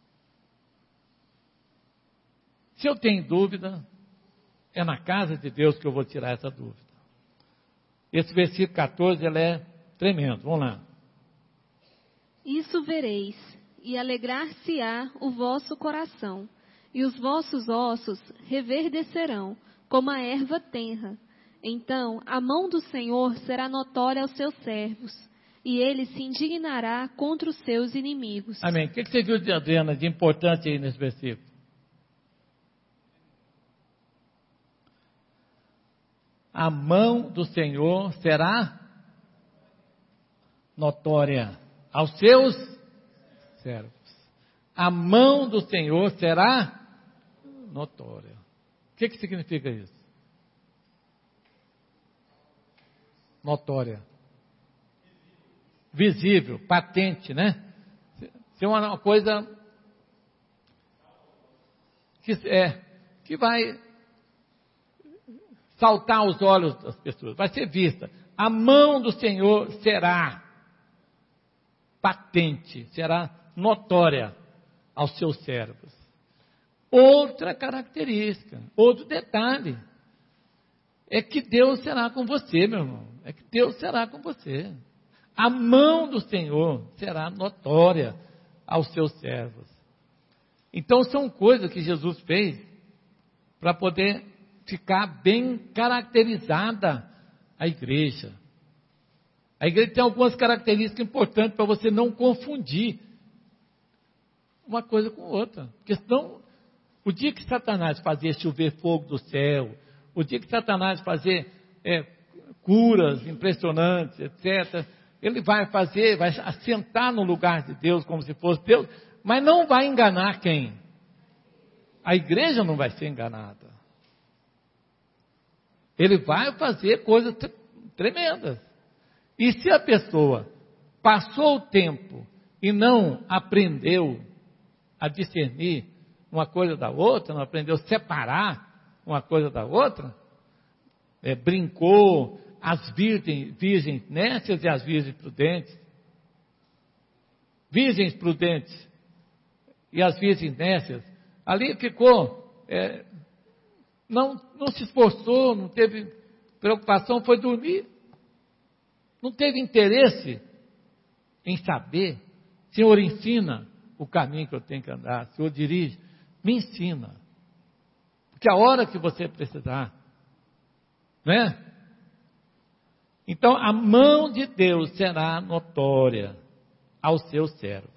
Se eu tenho dúvida, é na casa de Deus que eu vou tirar essa dúvida. Esse versículo catorze, ele é tremendo. Vamos lá. Isso vereis, e alegrar-se-á o vosso coração, e os vossos ossos reverdecerão, como a erva tenra. Então a mão do Senhor será notória aos seus servos, e ele se indignará contra os seus inimigos. Amém. O que você viu, de Adriana, de importante aí nesse versículo? A mão do Senhor será notória aos seus servos. A mão do Senhor será notória. O que, que significa isso? Notória. Visível, patente, né? Ser uma coisa que, é, que vai saltar aos olhos das pessoas, vai ser vista. A mão do Senhor será patente, será notória aos seus servos. Outra característica, outro detalhe, é que Deus será com você, meu irmão. É que Deus será com você. A mão do Senhor será notória aos seus servos. Então são coisas que Jesus fez para poder ficar bem caracterizada a igreja. A igreja tem algumas características importantes para você não confundir uma coisa com outra. Porque senão, o dia que Satanás fazia chover fogo do céu, o dia que Satanás fazer é, curas impressionantes, etcétera, ele vai fazer, vai assentar no lugar de Deus como se fosse Deus, mas não vai enganar quem? A igreja não vai ser enganada. Ele vai fazer coisas tremendas. E se a pessoa passou o tempo e não aprendeu a discernir uma coisa da outra, não aprendeu a separar uma coisa da outra, é, brincou as virgens, virgens nécias e as virgens prudentes, virgens prudentes e as virgens nécias, ali ficou, é, não, não se esforçou, não teve preocupação, foi dormir, não teve interesse em saber. Senhor, ensina o caminho que eu tenho que andar, Senhor, dirige, me ensina, Porque a hora que você precisar, né? Então, a mão de Deus será notória aos seus servos.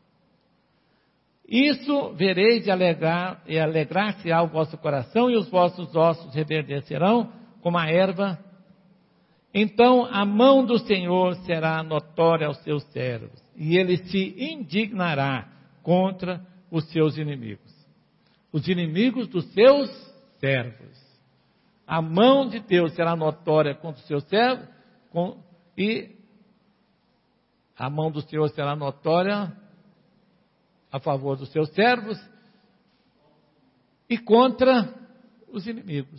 Isso vereis de alegrar, e alegrar-se-á o vosso coração, e os vossos ossos reverdecerão como a erva. Então a mão do Senhor será notória aos seus servos, e ele se indignará contra os seus inimigos, os inimigos dos seus servos. A mão de Deus será notória contra os seus servos, com, e a mão do Senhor será notória a favor dos seus servos e contra os inimigos.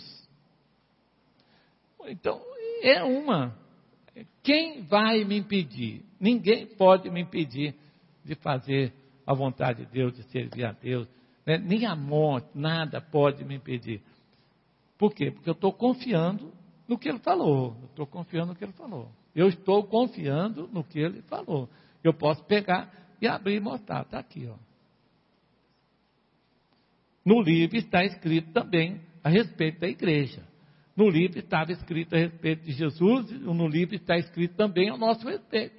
Então, é uma. Quem vai me impedir? Ninguém pode me impedir de fazer a vontade de Deus, de servir a Deus. Né? Nem a morte, nada pode me impedir. Por quê? Porque eu estou confiando no que Ele falou. Eu estou confiando no que Ele falou. Eu estou confiando no que Ele falou. Eu posso pegar e abrir e mostrar. Está aqui, ó. No livro está escrito também a respeito da igreja. No livro estava escrito a respeito de Jesus, e no livro está escrito também a nosso respeito.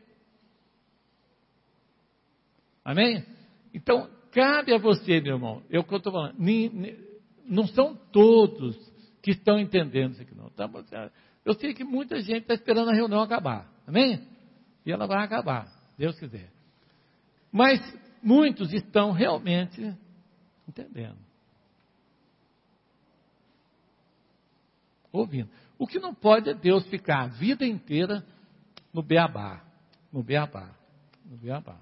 Amém? Então, cabe a você, meu irmão, é o que eu estou falando, não são todos que estão entendendo isso aqui, não. Eu sei que muita gente está esperando a reunião acabar, amém? E ela vai acabar, Deus quiser. Mas muitos estão realmente entendendo. Ouvindo. O que não pode é Deus ficar a vida inteira no beabá, no beabá, no beabá.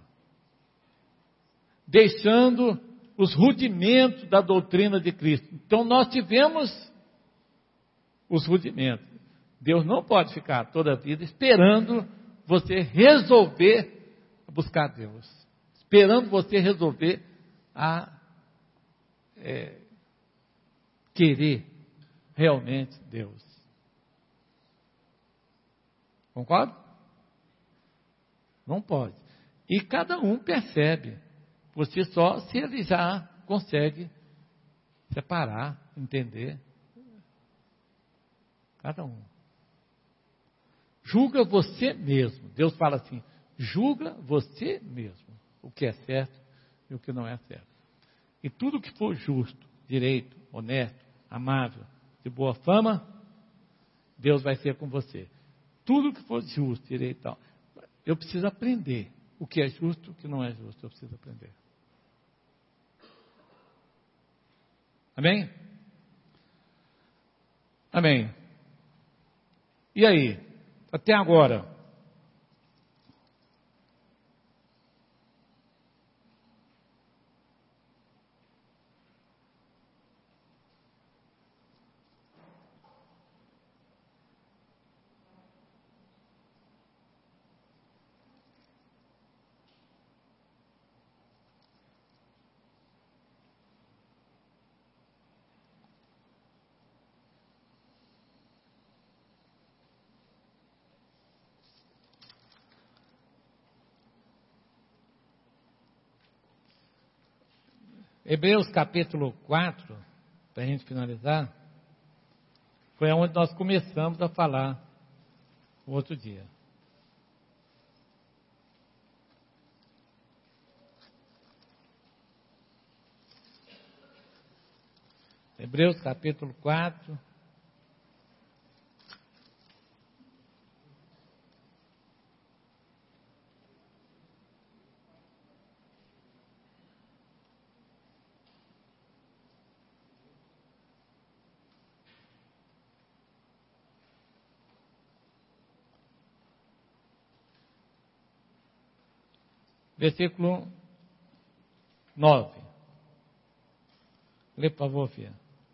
Deixando os rudimentos da doutrina de Cristo. Então nós tivemos os rudimentos. Deus não pode ficar toda a vida esperando você resolver buscar Deus. Esperando você resolver a é, querer realmente Deus. Concorda? Não pode. E cada um percebe. Você só se ele já consegue separar, entender. Cada um. Julga você mesmo. Deus fala assim, julga você mesmo. O que é certo e o que não é certo. E tudo que for justo, direito, honesto, amável, de boa fama, Deus vai ser com você. Tudo que for justo, direito e tal. Eu preciso aprender o que é justo e o que não é justo. Eu preciso aprender. Amém? Amém. E aí? Até agora? Hebreus capítulo quatro, para a gente finalizar, foi onde nós começamos a falar o outro dia. Hebreus capítulo quatro. Versículo nove. Lê, por favor, filha.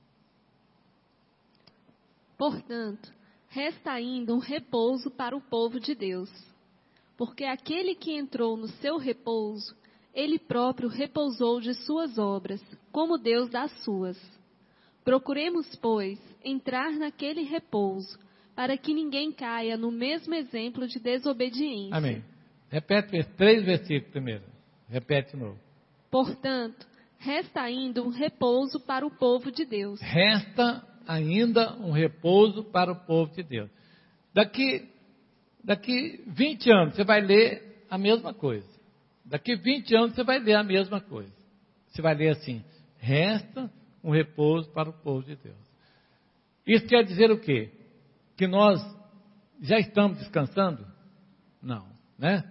Portanto, resta ainda um repouso para o povo de Deus. Porque aquele que entrou no seu repouso, ele próprio repousou de suas obras, como Deus das suas. Procuremos, pois, entrar naquele repouso, para que ninguém caia no mesmo exemplo de desobediência. Amém. Repete três versículos primeiro. Repete de novo. Portanto, Resta ainda um repouso para o povo de Deus. Resta ainda um repouso para o povo de Deus. Daqui, daqui vinte anos você vai ler a mesma coisa. Daqui vinte anos você vai ler a mesma coisa. Você vai ler assim: resta um repouso para o povo de Deus. Isso quer dizer o quê? Que nós já estamos descansando? Não, né?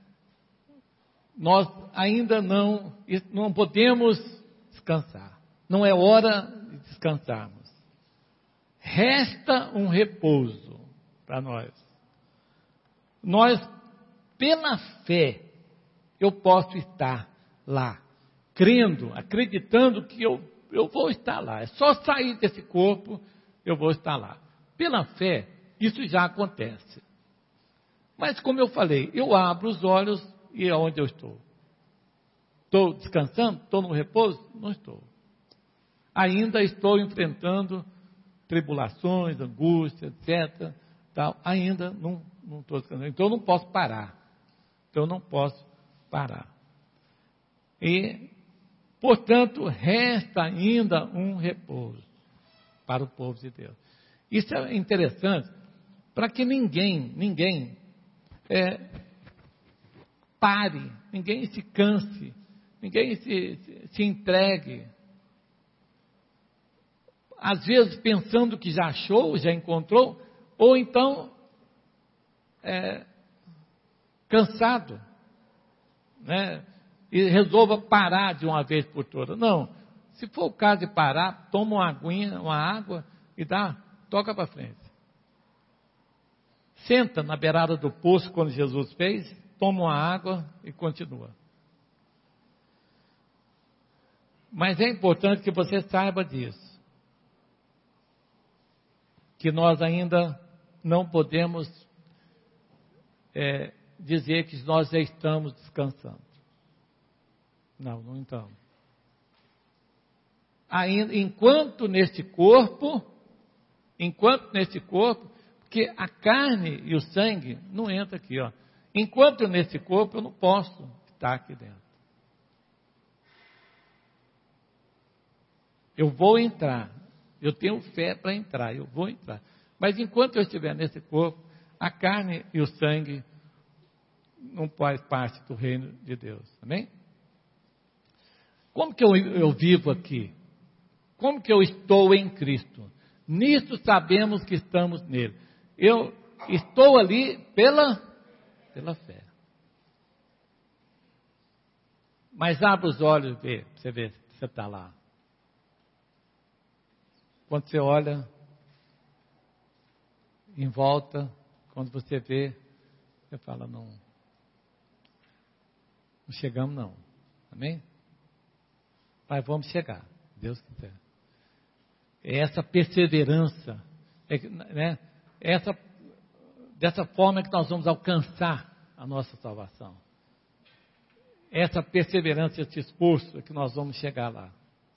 Nós ainda não, não podemos descansar. Não é hora de descansarmos. Resta um repouso para nós. Nós, pela fé, eu posso estar lá, crendo, acreditando que eu, eu vou estar lá. É só sair desse corpo, eu vou estar lá. Pela fé, isso já acontece. Mas como eu falei, eu abro os olhos e é onde eu estou. Estou descansando? Estou no repouso? Não estou. Ainda estou enfrentando tribulações, angústias, etcétera. Tal. Ainda não, não estou descansando. Então eu não posso parar. Então eu não posso parar. E, portanto, resta ainda um repouso para o povo de Deus. Isso é interessante para que ninguém, ninguém é, pare, ninguém se canse, ninguém se, se, se entregue. Às vezes pensando que já achou, já encontrou, ou então é, cansado, né? E resolva parar de uma vez por todas. Não, se for o caso de parar, toma uma aguinha, uma água e dá, toca para frente. Senta na beirada do poço, quando Jesus fez, toma uma água e continua. Mas é importante que você saiba disso. Que nós ainda não podemos é, dizer que nós já estamos descansando. Não, não estamos. Ainda, enquanto neste corpo, enquanto neste corpo, porque a carne e o sangue não entram aqui, ó. Enquanto nesse corpo, eu não posso estar aqui dentro. Eu vou entrar, eu tenho fé para entrar, eu vou entrar. Mas enquanto eu estiver nesse corpo, a carne e o sangue não faz parte do reino de Deus, amém? Como que eu, eu vivo aqui? Como que eu estou em Cristo? Nisso sabemos que estamos nele. Eu estou ali pela, pela fé. Mas abra os olhos e vê, você vê se você está lá. Quando você olha em volta, quando você vê, você fala, não, não chegamos não. Amém? Mas vamos chegar, Deus quiser. É essa perseverança, é, né? Essa, dessa forma que nós vamos alcançar a nossa salvação. Essa perseverança, esse esforço é que nós vamos chegar lá.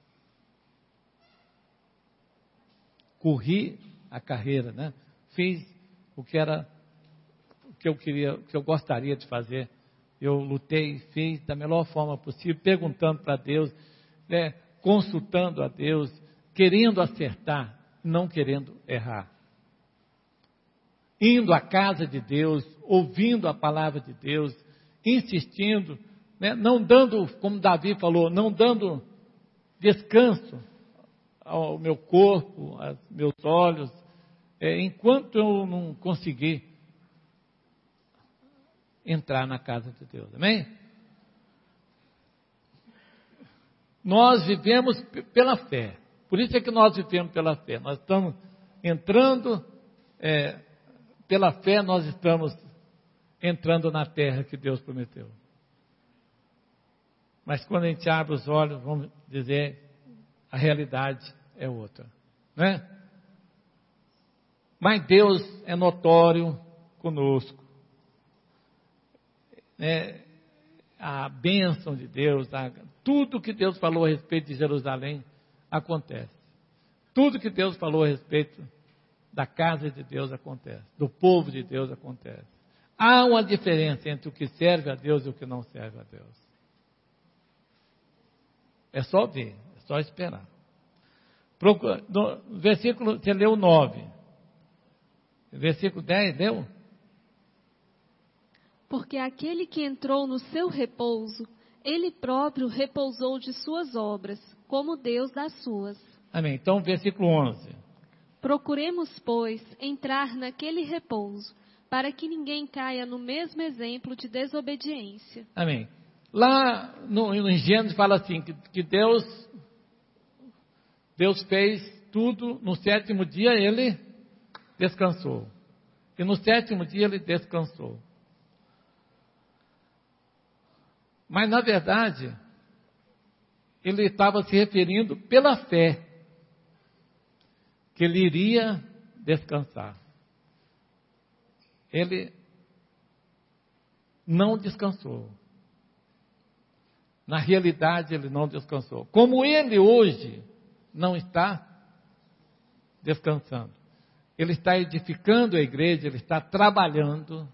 Corri a carreira, né? Fiz o que era, o que eu queria, o que eu gostaria de fazer. Eu lutei, fiz da melhor forma possível, perguntando para Deus, né? Consultando a Deus, querendo acertar, não querendo errar. Indo à casa de Deus, ouvindo a palavra de Deus, insistindo, né? Não dando, como Davi falou, não dando descanso ao meu corpo, aos meus olhos, é, enquanto eu não conseguir entrar na casa de Deus, amém? Nós vivemos pela fé, por isso é que nós vivemos pela fé, nós estamos entrando, é, pela fé nós estamos entrando na terra que Deus prometeu. Mas quando a gente abre os olhos, vamos dizer, a realidade é outra, né? Mas Deus é notório conosco. É, a bênção de Deus, a, tudo que Deus falou a respeito de Jerusalém acontece. Tudo que Deus falou a respeito da casa de Deus acontece, do povo de Deus acontece. Há uma diferença entre o que serve a Deus e o que não serve a Deus. É só ver, é só esperar. Procura, no versículo, você leu nove. Versículo dez, leu? Porque aquele que entrou no seu repouso, ele próprio repousou de suas obras, como Deus das suas. Amém. Então, versículo onze. Procuremos, pois, entrar naquele repouso, para que ninguém caia no mesmo exemplo de desobediência. Amém. Lá no, no Gênesis fala assim, que, que Deus, Deus fez tudo, no sétimo dia ele descansou. E no sétimo dia ele descansou. Mas na verdade, ele estava se referindo pela fé, que ele iria descansar. Ele não descansou. Na realidade, ele não descansou. Como ele hoje não está descansando. Ele está edificando a igreja, ele está trabalhando,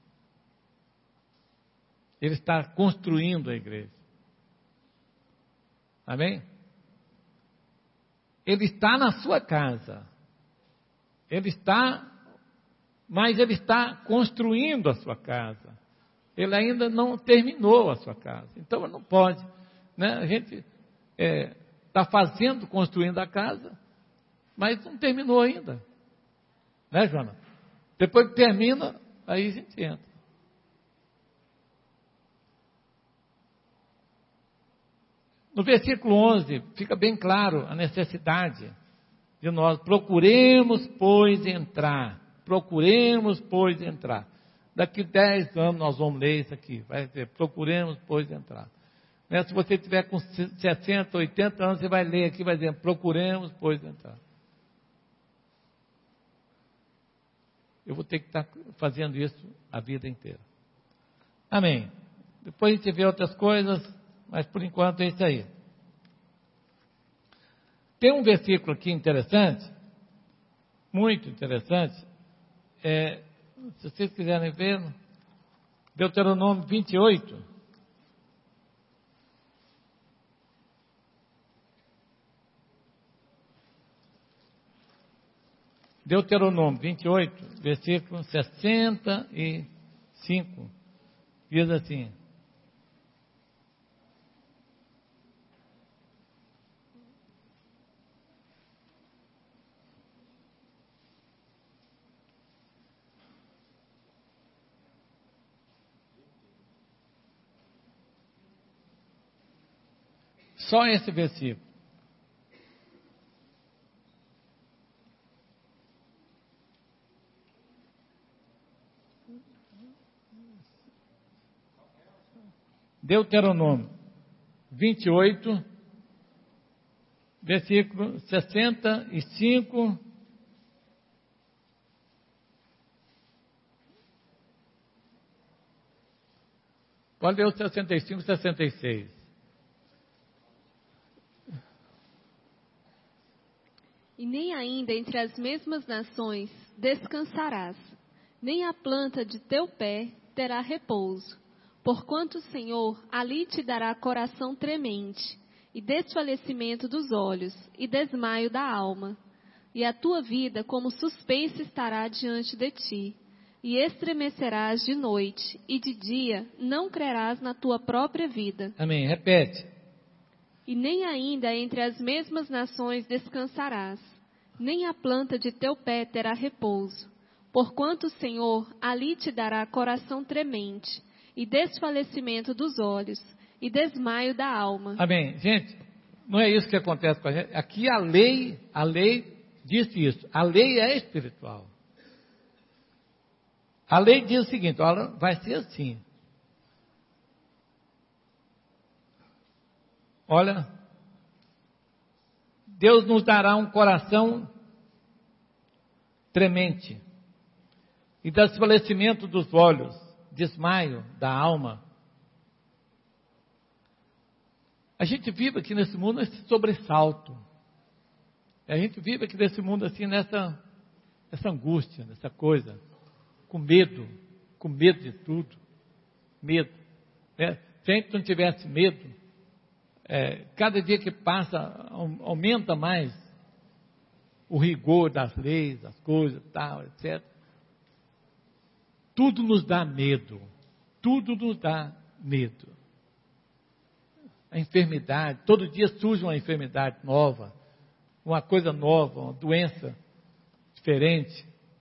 ele está construindo a igreja. Amém? Ele está na sua casa. Ele está, mas ele está construindo a sua casa. Ele ainda não terminou a sua casa. Então, ele não pode. Né? A gente está é, fazendo, construindo a casa, mas não terminou ainda. Né, Joana? Depois que termina, aí a gente entra. No versículo onze, fica bem claro a necessidade de nós procuremos, pois, entrar. Procuremos, pois, entrar. Daqui dez anos nós vamos ler isso aqui. Vai dizer, procuremos, pois, entrar. Né? Se você tiver com sessenta, oitenta anos, você vai ler aqui, vai dizer, procuremos, pois, entrar. Eu vou ter que estar fazendo isso a vida inteira. Amém. Depois a gente vê outras coisas, mas por enquanto é isso aí. Tem um versículo aqui interessante, muito interessante, é, se vocês quiserem ver, Deuteronômio vinte e oito. Deuteronômio vinte e oito, versículo sessenta e cinco, diz assim: só esse versículo. Deuteronômio vinte e oito, versículo sessenta e cinco. Pode ler o sessenta e cinco, sessenta e seis. E nem ainda entre as mesmas nações descansarás, nem a planta de teu pé terá repouso, porquanto o Senhor ali te dará coração tremente, e desfalecimento dos olhos, e desmaio da alma. E a tua vida como suspensa estará diante de ti, e estremecerás de noite, e de dia não crerás na tua própria vida. Amém, repete. E nem ainda entre as mesmas nações descansarás, nem a planta de teu pé terá repouso, porquanto o Senhor ali te dará coração tremente, e desfalecimento dos olhos, e desmaio da alma. Amém. Gente, não é isso que acontece com a gente. Aqui a lei, a lei diz isso. A lei é espiritual. A lei diz o seguinte, olha, vai ser assim. Olha, Deus nos dará um coração tremente, e desfalecimento dos olhos, desmaio da alma. A gente vive aqui nesse mundo nesse sobressalto. A gente vive aqui nesse mundo assim, nessa, nessa angústia, nessa coisa, com medo, com medo de tudo. Medo. Né? Se a gente não tivesse medo, é, cada dia que passa, aumenta mais o rigor das leis, das coisas, tal, etcétera. Tudo nos dá medo. Tudo nos dá medo. A enfermidade, todo dia surge uma enfermidade nova, uma coisa nova, uma doença diferente.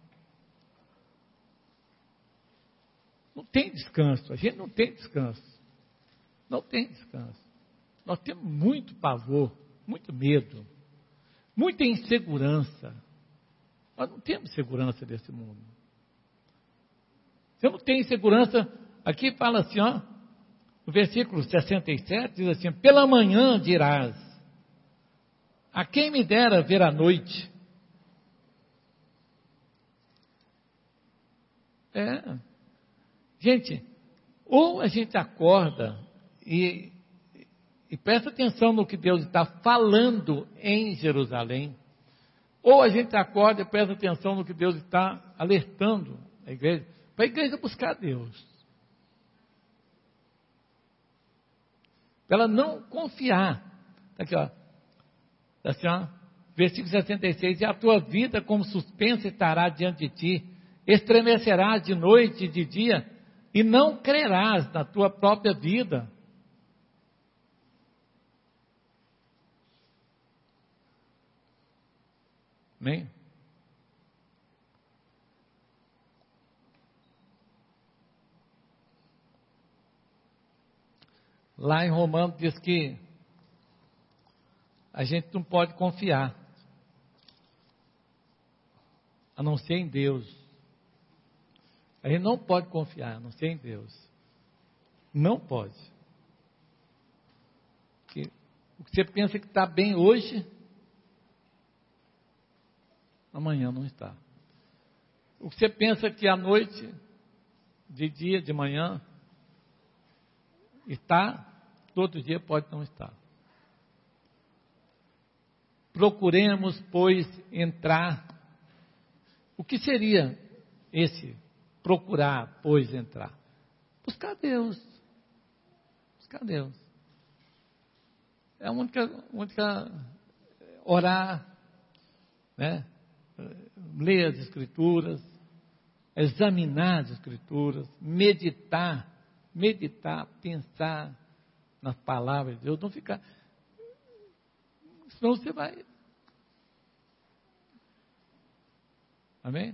Não tem descanso, a gente não tem descanso. Não tem descanso. Nós temos muito pavor, muito medo, muita insegurança. Nós não temos segurança desse mundo. Se eu não tenho segurança, aqui fala assim, ó, no versículo sessenta e sete, diz assim, pela manhã dirás, a quem me dera ver a noite? É, gente, ou a gente acorda e, e presta atenção no que Deus está falando em Jerusalém, ou a gente acorda e presta atenção no que Deus está alertando a igreja, para a igreja buscar Deus. Para ela não confiar. Aqui, ó. Assim, ó. Versículo sessenta e seis. E a tua vida como suspensa estará diante de ti. Estremecerás de noite e de dia. E não crerás na tua própria vida. Amém? Lá em Romanos diz que a gente não pode confiar, a não ser em Deus. A gente não pode confiar, a não ser em Deus. Não pode. Porque o que você pensa que está bem hoje, amanhã não está. O que você pensa que à noite, de dia, de manhã, está, todo dia pode não estar. Procuremos, pois, entrar. O que seria esse procurar, pois, entrar? Buscar Deus. Buscar Deus. É a única, única orar, né? Ler as Escrituras, examinar as Escrituras, meditar, meditar, pensar nas palavras de Deus, não ficar, senão você vai, amém?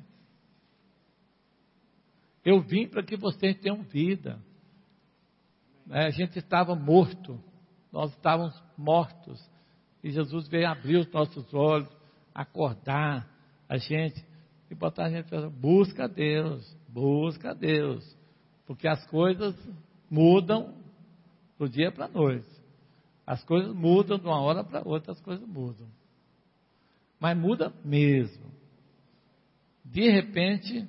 Eu vim para que vocês tenham vida, a gente estava morto, nós estávamos mortos, e Jesus veio abrir os nossos olhos, acordar a gente, e botar a gente para busca a Deus, busca a Deus, porque as coisas mudam do dia para a noite. As coisas mudam de uma hora para outra, as coisas mudam. Mas muda mesmo. De repente,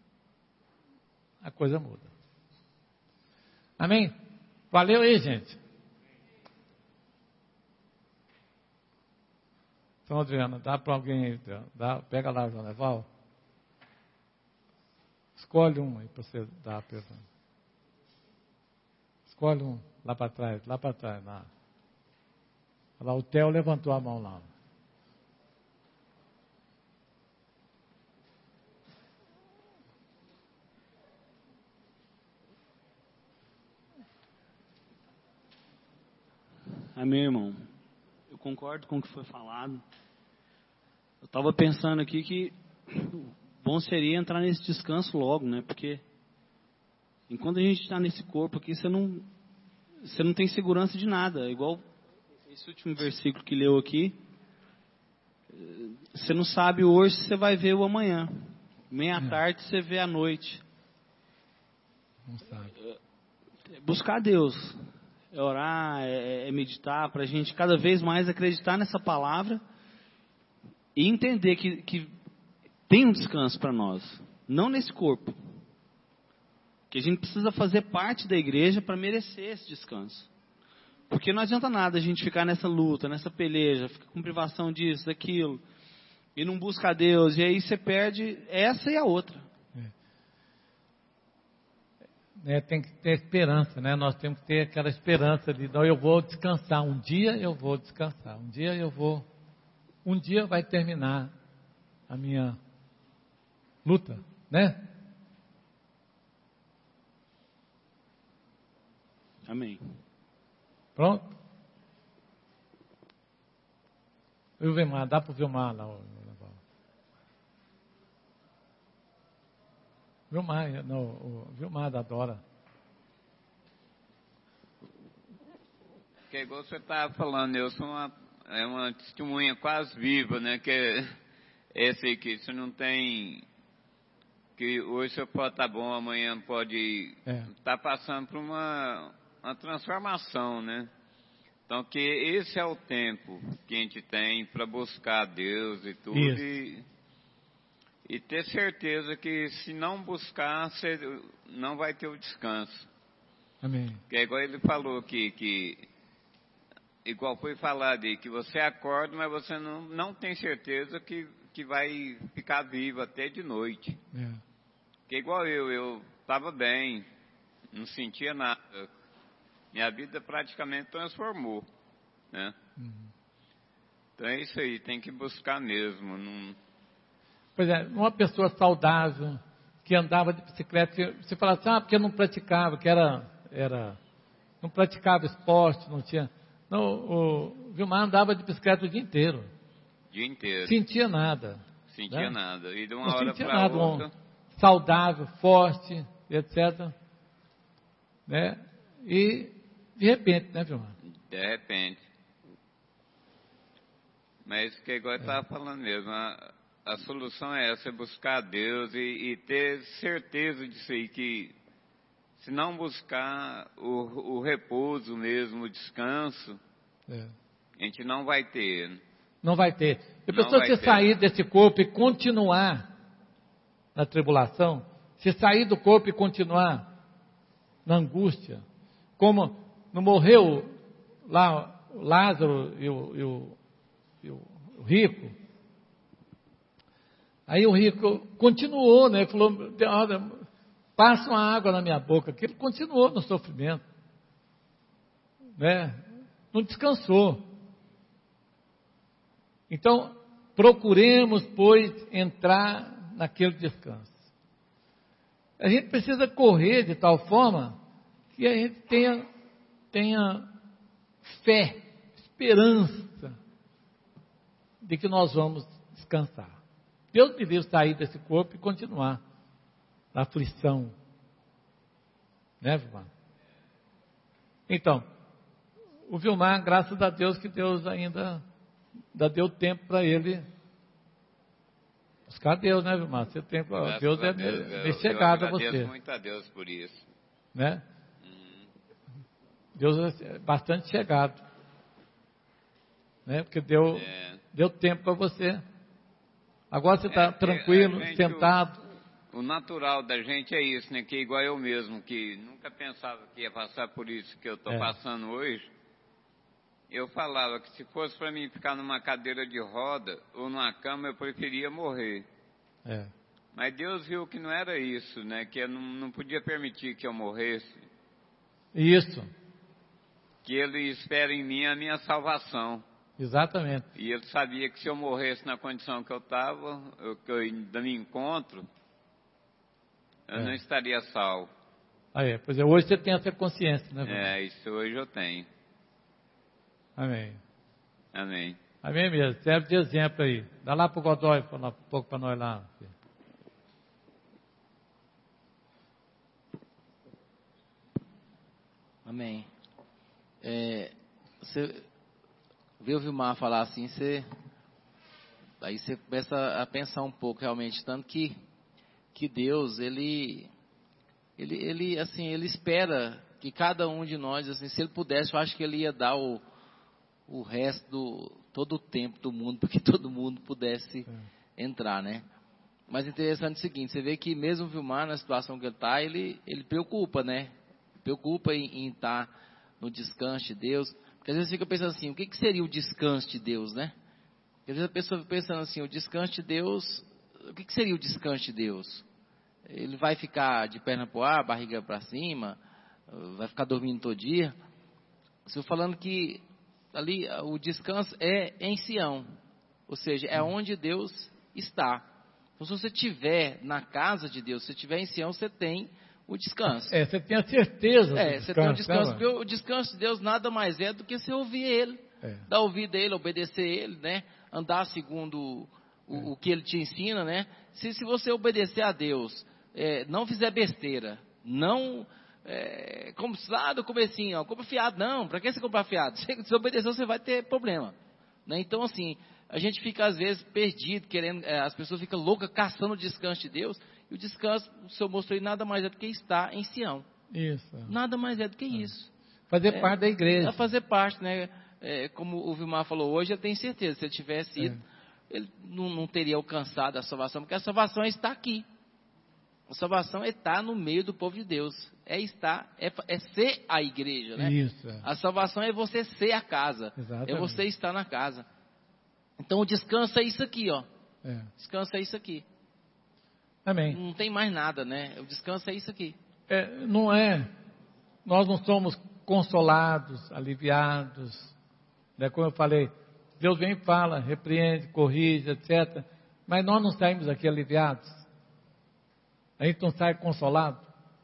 a coisa muda. Amém? Valeu aí, gente. Então, Adriana, dá para alguém aí, dá, pega lá, João Leval. Escolhe um aí para você dar, Pedro. Escolhe um, lá para trás, lá para trás, lá. Lá, o Theo levantou a mão lá. Amém, irmão. Eu concordo com o que foi falado. Eu estava pensando aqui que bom seria entrar nesse descanso logo, né? Porque enquanto a gente está nesse corpo aqui, você não, você não tem segurança de nada. Igual esse último versículo que leu aqui. Você não sabe hoje se você vai ver o amanhã. Meia tarde você vê a noite. Não sabe. Buscar Deus. É orar, é, é meditar, para a gente cada vez mais acreditar nessa palavra e entender que, que tem um descanso para nós, não nesse corpo. Que a gente precisa fazer parte da igreja para merecer esse descanso. Porque não adianta nada a gente ficar nessa luta, nessa peleja, ficar com privação disso, daquilo, e não busca a Deus, e aí você perde essa e a outra. né, tem que ter esperança, né? Nós temos que ter aquela esperança de, não, eu vou descansar, um dia eu vou descansar, um dia eu vou, um dia vai terminar a minha luta, né? Amém. Pronto? E o Vilmar, dá para o Vilmar lá. O Vilmar, não, o Vilmar da Dora. Que é igual você estava falando, eu sou uma, é uma testemunha quase viva, né? Que esse aí que você não tem, que hoje você pode estar bom, amanhã pode estar é. tá passando por uma, uma transformação, né? Então que esse é o tempo que a gente tem para buscar Deus e tudo e, e ter certeza que se não buscar, você não vai ter o descanso. Amém. Que é igual ele falou que, que igual foi falado aí, que você acorda, mas você não, não tem certeza que, que vai ficar vivo até de noite. É. Que igual eu, eu estava bem, não sentia nada. Minha vida praticamente transformou, né? Uhum. Então é isso aí, tem que buscar mesmo. Não... Pois é, uma pessoa saudável, que andava de bicicleta, você fala assim, ah, porque não praticava, que era, era, não praticava esporte, não tinha... Não, o Vilmar andava de bicicleta o dia inteiro. Dia inteiro. Sentia nada. Sentia né? nada. E de uma não hora para outra... Um, saudável, forte, etcétera. Né? E, de repente, né, Vilmar? De repente. Mas que igual eu estava é. falando mesmo, a, a solução é essa, é buscar Deus e, e ter certeza disso aí, que se não buscar o, o repouso mesmo, o descanso, é. a gente não vai ter. Não vai ter. E a pessoa se sair desse corpo e continuar na tribulação, se sair do corpo e continuar na angústia, como não morreu lá o Lázaro e o, e o, e o rico, aí o rico continuou, né? Falou, passa uma água na minha boca, que ele continuou no sofrimento, né? Não descansou. Então, procuremos, pois, entrar naquele descanso. A gente precisa correr de tal forma que a gente tenha, tenha fé, esperança de que nós vamos descansar. Deus me deu sair desse corpo e continuar na aflição. Né, Vilmar? Então, o Vilmar, graças a Deus que Deus ainda, ainda deu tempo para ele buscar Deus, né, Vilmar? Você tem, Deus, Deus é meio chegado a você. Eu agradeço muito a Deus por isso. Né? Hum. Deus é bastante chegado. Né? Porque deu, é. deu tempo para você. Agora você está é, tranquilo, gente, sentado. O, o natural da gente é isso, né? Que é igual eu mesmo, que nunca pensava que ia passar por isso que eu estou é. passando hoje. Eu falava que se fosse para mim ficar numa cadeira de roda ou numa cama, eu preferia morrer. É. Mas Deus viu que não era isso, né? Que eu não, não podia permitir que eu morresse. Isso. Que Ele espera em mim a minha salvação. Exatamente. E Ele sabia que se eu morresse na condição que eu estava, que eu ainda me encontro, eu é. não estaria salvo. Ah, é. Pois é, hoje você tem essa consciência, né? É, isso hoje eu tenho. Amém. Amém. Amém mesmo. Serve de exemplo aí. Dá lá para o Godoy, falar um pouco para nós lá. Amém. É, você vê o Vilmar falar assim, você, aí você começa a pensar um pouco realmente, tanto que, que Deus, ele, ele, ele, assim, ele espera que cada um de nós, assim, se ele pudesse, eu acho que ele ia dar o o resto do, todo o tempo do mundo, para que todo mundo pudesse é. entrar, né? Mas interessante é o seguinte, você vê que mesmo o Vilmar, na situação que ele está, ele, ele preocupa, né? Preocupa em, em estar no descanso de Deus, porque às vezes fica pensando assim, o que, que seria o descanso de Deus, né? Porque às vezes a pessoa fica pensando assim, o descanso de Deus, o que, que seria o descanso de Deus? ele vai ficar de perna para o ar, barriga para cima, vai ficar dormindo todo dia. Estou falando que ali o descanso é em Sião, ou seja, é onde Deus está. Então, se você estiver na casa de Deus, se estiver em Sião, você tem o descanso. É, você tem a certeza do É, descanso, você tem o descanso, né, porque o descanso de Deus nada mais é do que você ouvir Ele, é. dar ouvido a Ele, obedecer a Ele, né? Andar segundo o, É. o que Ele te ensina, né? Se, se você obedecer a Deus, é, não fizer besteira, não... É, como lá do comecinho, ó, compra fiado, não, para que você comprar fiado? Se, se obedecer, você vai ter problema, né? Então, assim, a gente fica às vezes perdido, querendo, é, as pessoas ficam loucas caçando o descanso de Deus, e o descanso, o Senhor mostrou aí, nada mais é do que estar em Sião. Isso. Nada mais é do que isso. Fazer É, parte da igreja. É fazer parte, né? É, como o Vilmar falou hoje, eu tenho certeza, se ele tivesse ido, É. ele não, não teria alcançado a salvação, porque a salvação está aqui. A salvação é estar no meio do povo de Deus. É estar, é, é ser a igreja, né? Isso. É. A salvação é você ser a casa. Exatamente. É você estar na casa. Então o descanso é isso aqui, ó. É. Descanso é isso aqui. Amém. Não tem mais nada, né? O descanso é isso aqui. É, não é, nós não somos consolados, aliviados, né? Como eu falei, Deus vem e fala, repreende, corrige, etcétera. Mas nós não saímos aqui aliviados. A gente não sai consolado.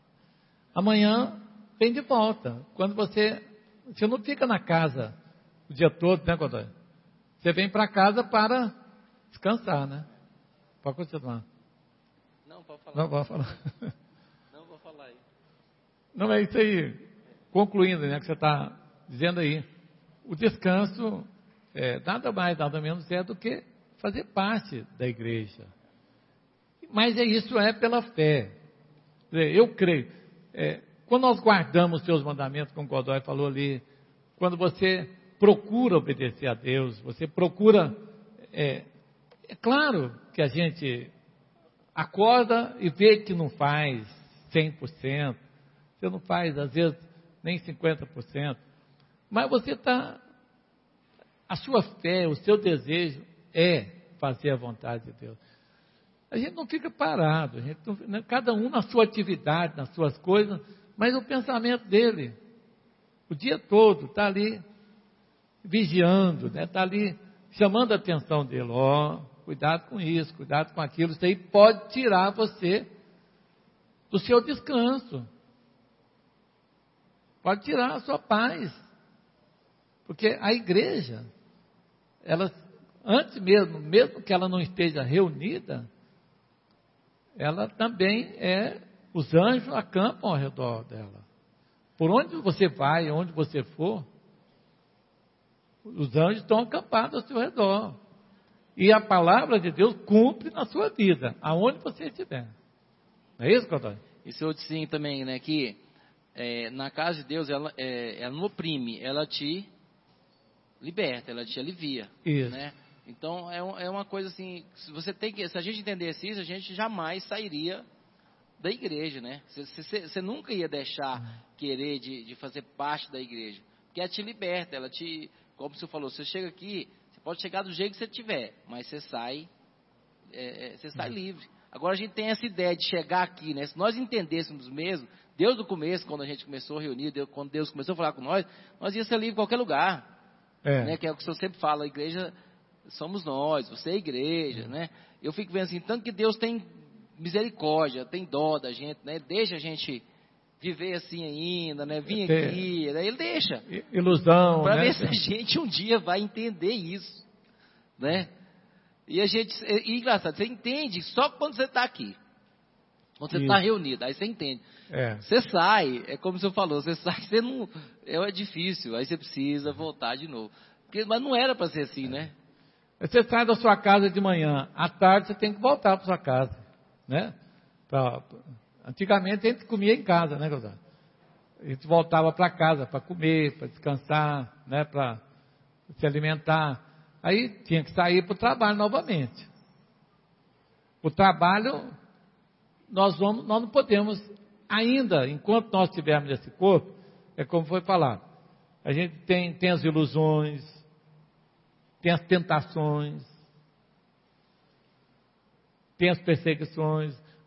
Amanhã vem de volta. Quando você, você não fica na casa o dia todo, né, Godoy? Você vem para casa para descansar, né? Pode continuar. Não, pode falar. Não, pode falar. Não, vou falar aí. Não, é isso aí. Concluindo, né, que você está dizendo aí. O descanso é nada mais, nada menos é do que fazer parte da igreja. Mas é isso é pela fé. Eu creio. É, quando nós guardamos os seus mandamentos, como o Godoy falou ali, quando você procura obedecer a Deus, você procura... É, é claro que a gente acorda e vê que não faz cem por cento, você não faz, às vezes, nem cinquenta por cento, mas você está... A sua fé, o seu desejo é fazer a vontade de Deus. A gente não fica parado, a gente não, cada um na sua atividade, nas suas coisas, mas o pensamento dele, o dia todo, está ali vigiando, está né, tá ali chamando a atenção dele. Ó, oh, cuidado com isso, cuidado com aquilo, isso aí pode tirar você do seu descanso, pode tirar a sua paz, porque a igreja, ela, antes mesmo, mesmo que ela não esteja reunida, ela também é, os anjos acampam ao redor dela. Por onde você vai, onde você for, os anjos estão acampados ao seu redor. E a palavra de Deus cumpre na sua vida, aonde você estiver. Não é isso, Godoy? Isso eu disse sim também, né, que é, na casa de Deus, ela, é, ela não oprime, ela te liberta, ela te alivia. Isso. Né? Então, é, um, é uma coisa assim, se você tem que, se a gente entendesse isso, a gente jamais sairia da igreja, né? Você, você, você nunca ia deixar querer de, de fazer parte da igreja, porque ela te liberta, ela te, como você falou, você chega aqui, você pode chegar do jeito que você tiver, mas você sai, é, é, você sai livre. Agora a gente tem essa ideia de chegar aqui, né? Se nós entendêssemos mesmo, Deus do começo, quando a gente começou a reunir, Deus, quando Deus começou a falar com nós, nós ia ser livre em qualquer lugar, É. né? Que é o que o senhor sempre fala, a igreja somos nós, você é a igreja, né? Eu fico vendo assim, tanto que Deus tem misericórdia, tem dó da gente, né? Deixa a gente viver assim ainda, né? Vim Tem aqui, né? Ele deixa. Ilusão, Para né? ver se a gente um dia vai entender isso, né? E a gente, e engraçado, você entende só quando você está aqui, quando você está reunido, aí você entende. É. Você sai, é como o senhor falou, você sai, você não, é difícil, aí você precisa voltar de novo. Porque, mas não era para ser assim, né? Você sai da sua casa de manhã, à tarde você tem que voltar para sua casa, né? Pra, antigamente a gente comia em casa, né, Gozado? A gente voltava para casa para comer, para descansar, né, para se alimentar. Aí tinha que sair para o trabalho novamente. O trabalho, nós, vamos, nós não podemos, ainda, enquanto nós tivermos esse corpo, é como foi falado, a gente tem, tem as ilusões, tem as tentações, tem as perseguições.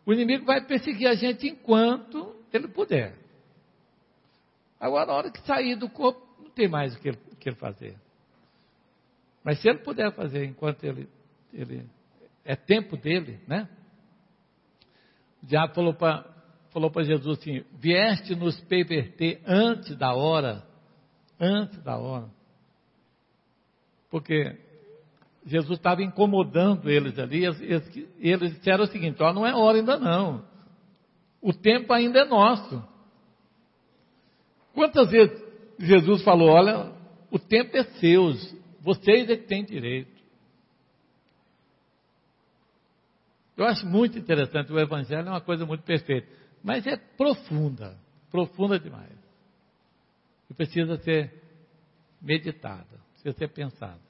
O inimigo vai perseguir a gente enquanto ele puder. Agora, na hora que sair do corpo, não tem mais o que ele, o que ele fazer. Mas se ele puder fazer enquanto ele, ele é tempo dele, né? O diabo falou para falou para Jesus assim: vieste nos perverter antes da hora, antes da hora. Porque Jesus estava incomodando eles ali, eles, eles disseram o seguinte: ó, não é hora ainda não, o tempo ainda é nosso. Quantas vezes Jesus falou: olha, o tempo é seu, vocês é que têm direito. Eu acho muito interessante, o Evangelho é uma coisa muito perfeita, mas é profunda, profunda demais. E precisa ser meditada, precisa ser pensada.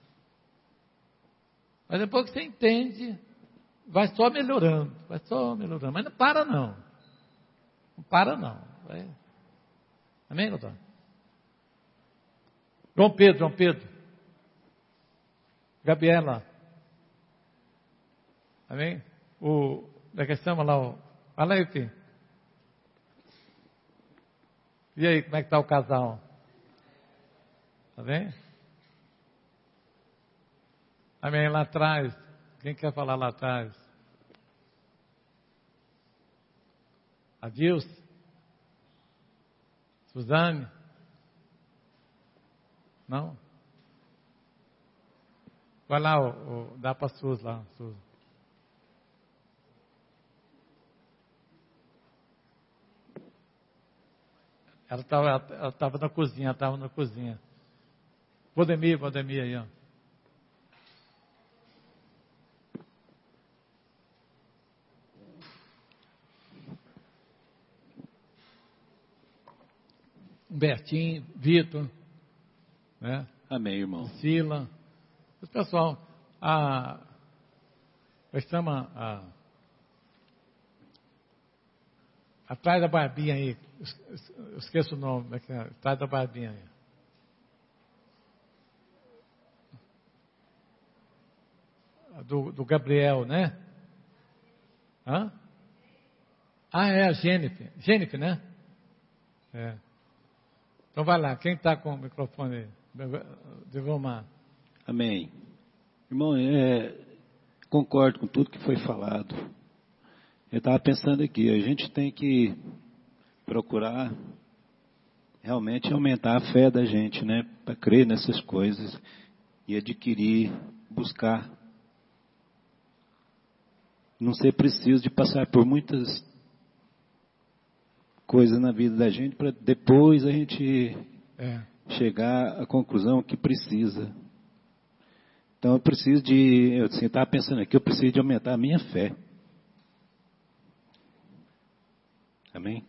Mas depois que você entende, vai só melhorando, vai só melhorando, mas não para não, não para não. Vai. Amém, doutor? João Pedro, João Pedro, Gabriela, amém? O, da que chama lá, o, fala aí, filho. E aí, como é que está o casal? Tá bem? Amém, lá atrás, quem quer falar lá atrás? Adilson? Suzane? Não? Vai lá, o, o, dá para a Suz lá, Suz. Ela estava ela tava na cozinha, estava na cozinha. Valdemir, Valdemir aí, ó. Humbertinho, Vitor, né? Amém, irmão. Sila. O pessoal, a, como chama, a, atrás da barbinha aí, eu esqueço o nome, atrás da barbinha aí. Do, do Gabriel, né? Hã? Ah, é a Jennifer. Jennifer, né? É. Então vai lá, quem está com o microfone aí? Devomar. Amém. Irmão, é, concordo com tudo que foi falado. Eu estava pensando aqui, a gente tem que procurar realmente aumentar a fé da gente, né? Para crer nessas coisas e adquirir, buscar. Não ser preciso de passar por muitas coisas na vida da gente para depois a gente é. chegar à conclusão que precisa. Então eu preciso de, eu assim, estava pensando aqui, eu preciso de aumentar a minha fé. Amém?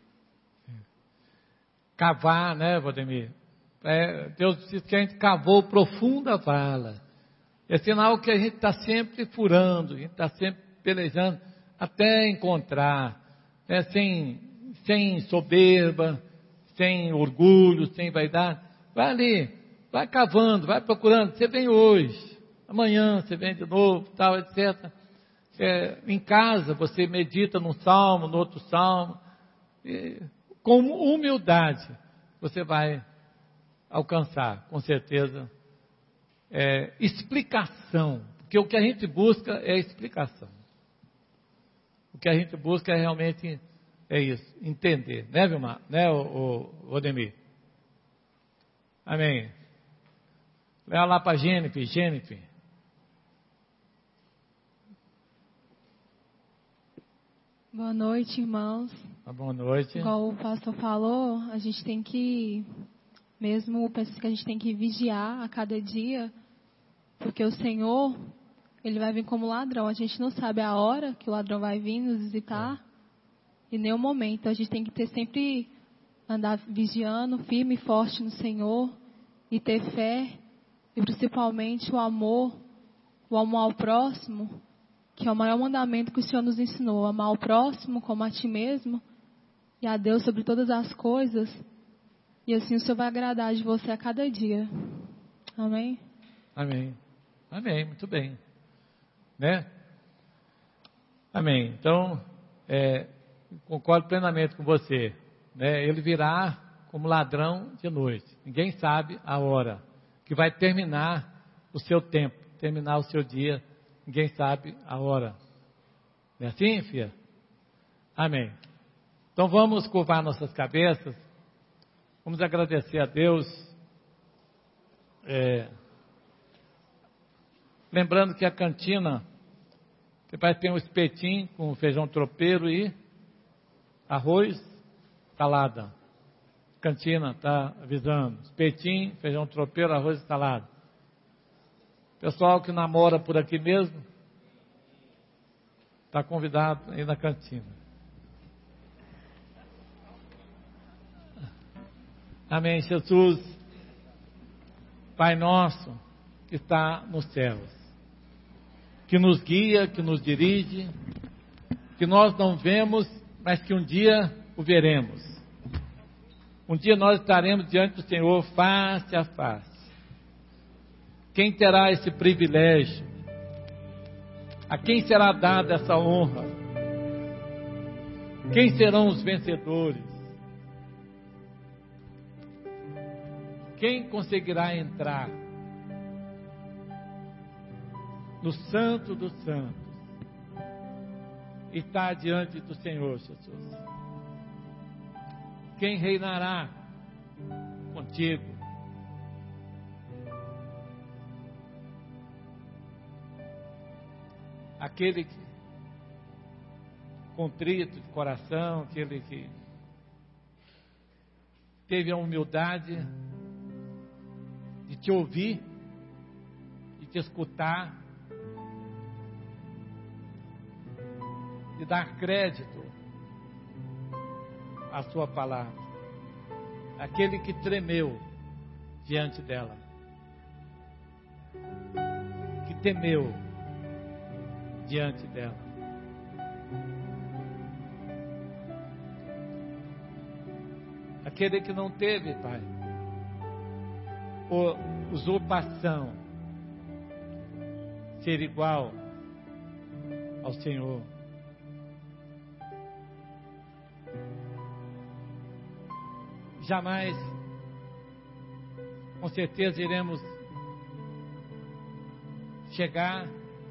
Cavar, né, Valdemir? É, Deus disse que a gente cavou profunda vala. É sinal que a gente está sempre furando, a gente está sempre pelejando até encontrar, né, sem, sem soberba, sem orgulho, sem vaidade. Vai ali, vai cavando, vai procurando. Você vem hoje, amanhã você vem de novo, tal, etcétera. É, em casa você medita num salmo, no outro salmo. E, com humildade você vai alcançar, com certeza, é, explicação. Porque o que a gente busca é explicação. O que a gente busca é realmente é isso, entender, né, Vilmar? Né, o, o Odemir? Amém. Leva lá para Jennifer, Jennifer. Boa noite, irmãos. Boa noite. Igual o pastor falou, a gente tem que, mesmo penso que a gente tem que vigiar a cada dia, porque o Senhor, Ele vai vir como ladrão. A gente não sabe a hora que o ladrão vai vir nos visitar e nem o momento. A gente tem que ter sempre, andar vigiando, firme e forte no Senhor e ter fé e principalmente o amor, o amor ao próximo, que é o maior mandamento que o Senhor nos ensinou, amar o próximo como a ti mesmo e a Deus sobre todas as coisas, e assim o Senhor vai agradar de você a cada dia. Amém? Amém. Amém, muito bem. Né? Amém. Então, é, concordo plenamente com você, né? Ele virá como ladrão de noite. Ninguém sabe a hora que vai terminar o seu tempo, terminar o seu dia. Ninguém sabe a hora. Não é assim, filha? Amém. Então vamos curvar nossas cabeças. Vamos agradecer a Deus. É, lembrando que a cantina, você vai ter um espetinho com feijão tropeiro e arroz, salada. Cantina está avisando. Espetinho, feijão tropeiro, arroz e salada. Pessoal que namora por aqui mesmo, está convidado aí na cantina. Amém, Jesus. Pai nosso que está nos céus, que nos guia, que nos dirige, que nós não vemos, mas que um dia o veremos. Um dia nós estaremos diante do Senhor face a face. Quem terá esse privilégio? A quem será dada essa honra? Quem serão os vencedores? Quem conseguirá entrar no Santo dos Santos e estar diante do Senhor Jesus? Quem reinará contigo? Aquele que, contrito de coração, aquele que teve a humildade de te ouvir, de te escutar, de dar crédito à sua palavra. Aquele que tremeu diante dela, que temeu diante dela. Aquele que não teve, Pai, por usurpação, ser igual ao Senhor. Jamais, com certeza, iremos chegar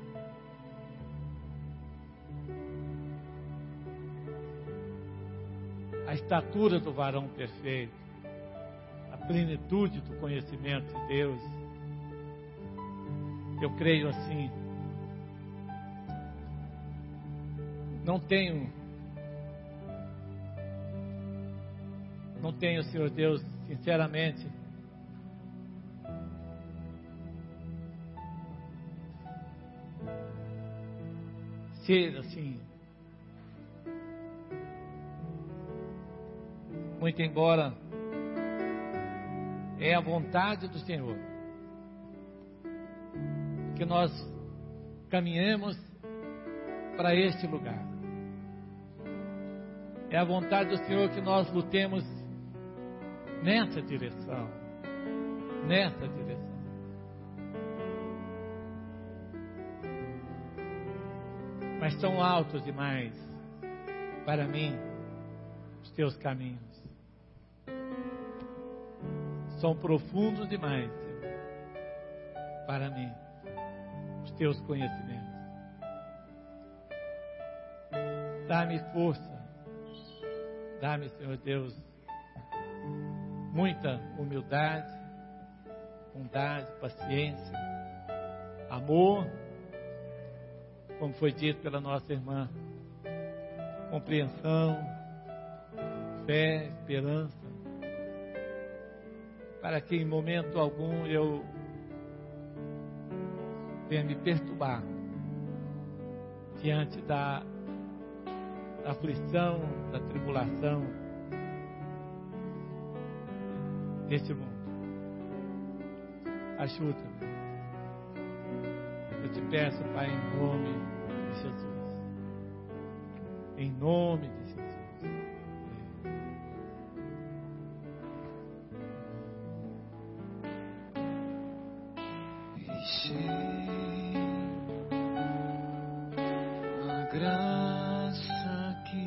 à estatura do varão perfeito, a plenitude do conhecimento de Deus. Eu creio assim. Não tenho, não tenho, Senhor Deus, sinceramente, ser assim, muito embora é a vontade do Senhor que nós caminhemos para este lugar. É a vontade do Senhor que nós lutemos nessa direção, nessa direção. Mas são altos demais para mim os teus caminhos. São profundos demais, Senhor, para mim os teus conhecimentos. Dá-me força, dá-me, Senhor Deus, muita humildade, bondade, paciência, amor, como foi dito pela nossa irmã, compreensão, fé, esperança, para que em momento algum eu venha me perturbar diante da aflição, da tribulação deste mundo. Ajuda-me. Eu te peço, Pai, em nome de Jesus. Em nome de Jesus. Deixei a graça que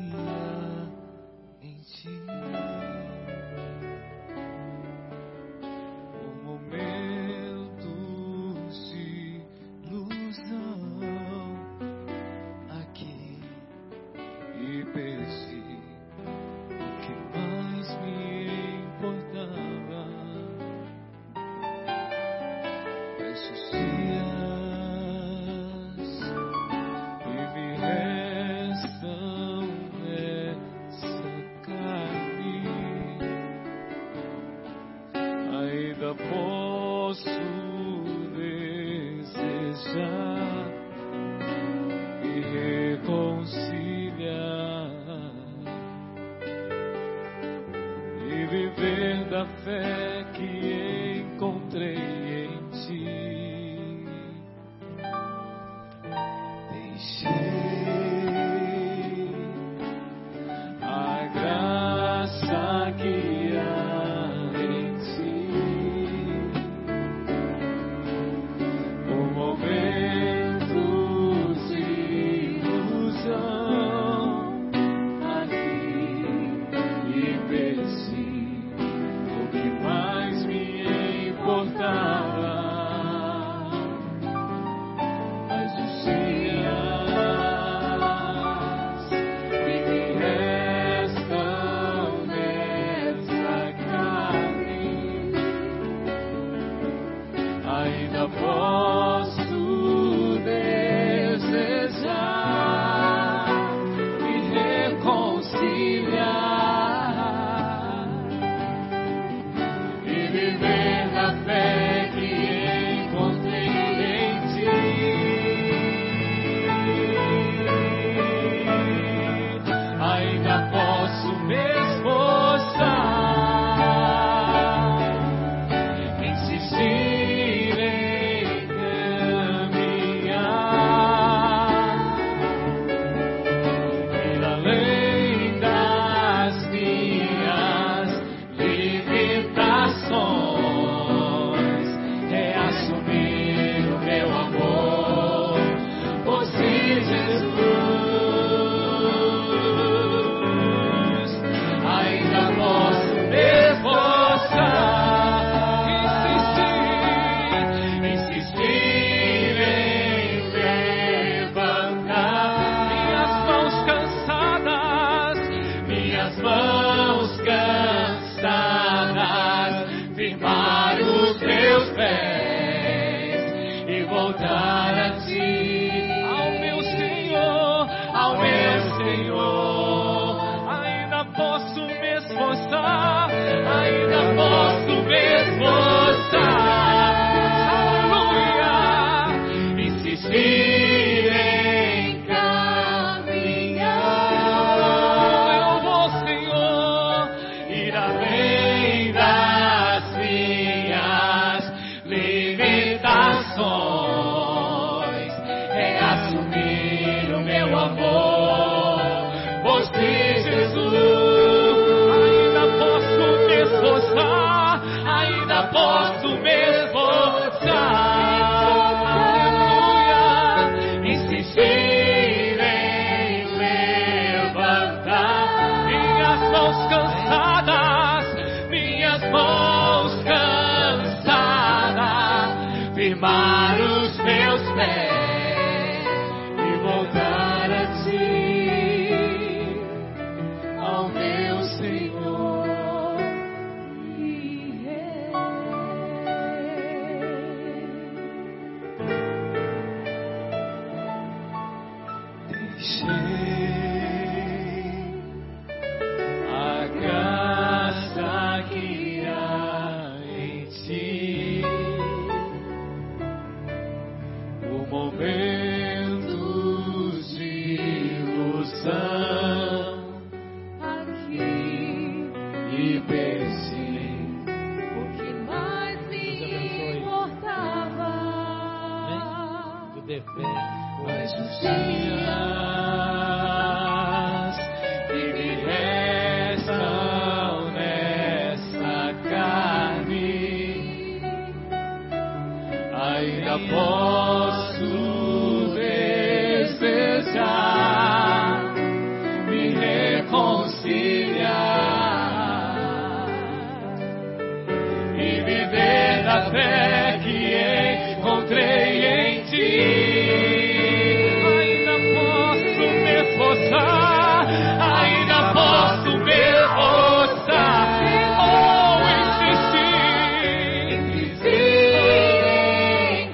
Insistir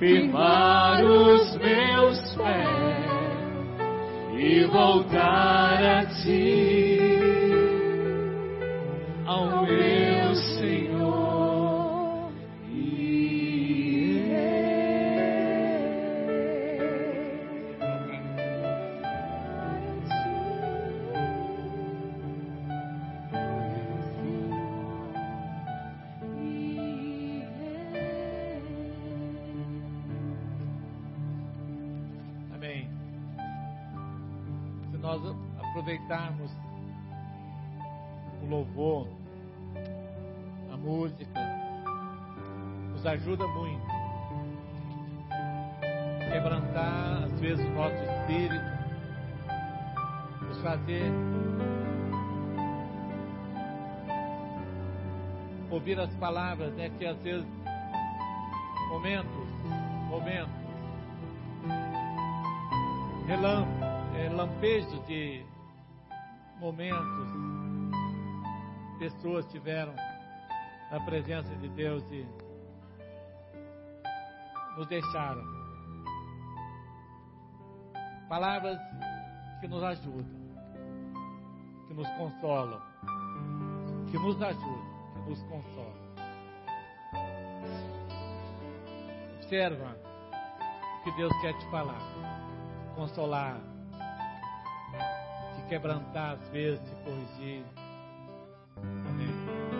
firmar os meus pés e voltar a ti, ao meu Senhor. Nós aproveitarmos o louvor, a música, nos ajuda muito. Quebrantar, às vezes, o nosso espírito, nos fazer ouvir as palavras, né, que às vezes, momentos, momentos, relâmpagos, É, lampejos de momentos, pessoas tiveram a presença de Deus e nos deixaram. Palavras que nos ajudam, que nos consolam, que nos ajudam, que nos consolam. Observa o que Deus quer te falar, consolar, quebrantar às vezes, te corrigir. Amém.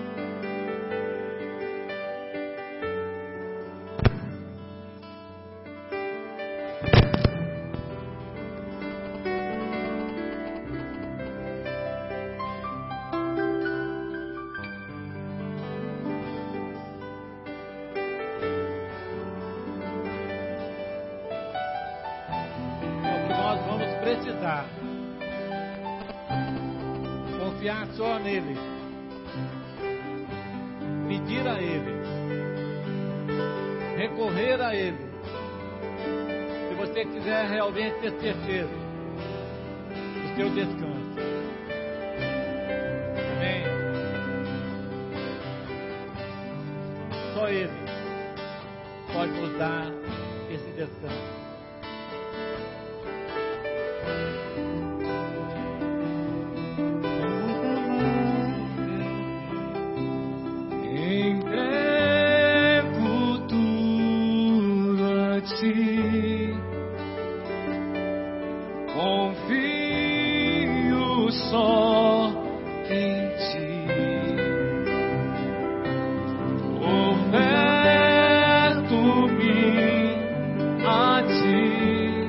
É o que nós vamos precisar. Confiar só nele, pedir a ele, recorrer a ele. Se você quiser realmente ter certeza do seu descanso. Amém? Só ele pode nos dar esse descanso. Confio só em ti, oferto-me a ti,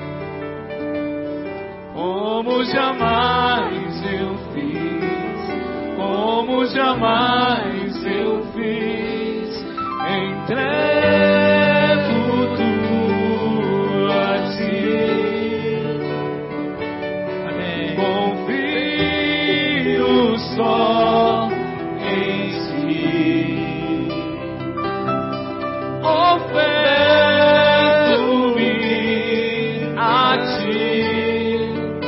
como jamais eu fiz, como jamais eu fiz, entrego tudo a ti. Só em ti, oferto-me a ti,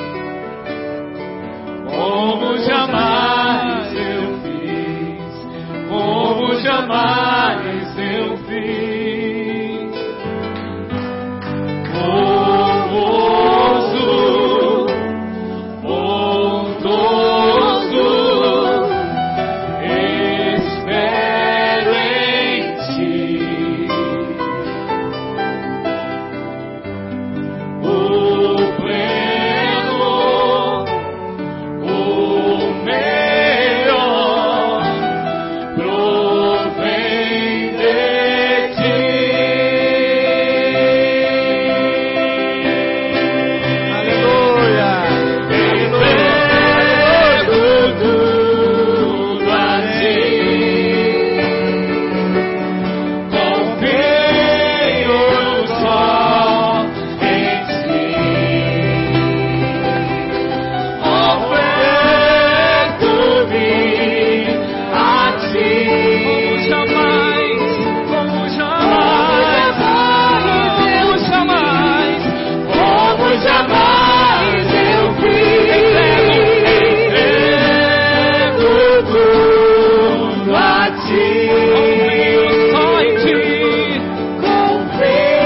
como jamais eu fiz, como jamais eu fiz, formoso, bondoso. Confio só em ti, confio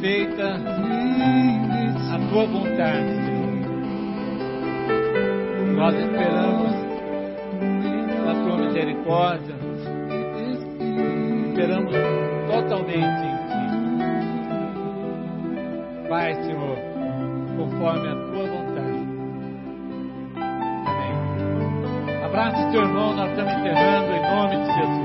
feita a tua vontade, Senhor. Nós esperamos a tua misericórdia, esperamos totalmente em ti. Vai, Senhor, conforme a tua vontade. Amém. Abraça teu irmão, nós estamos enterrando em nome de Jesus.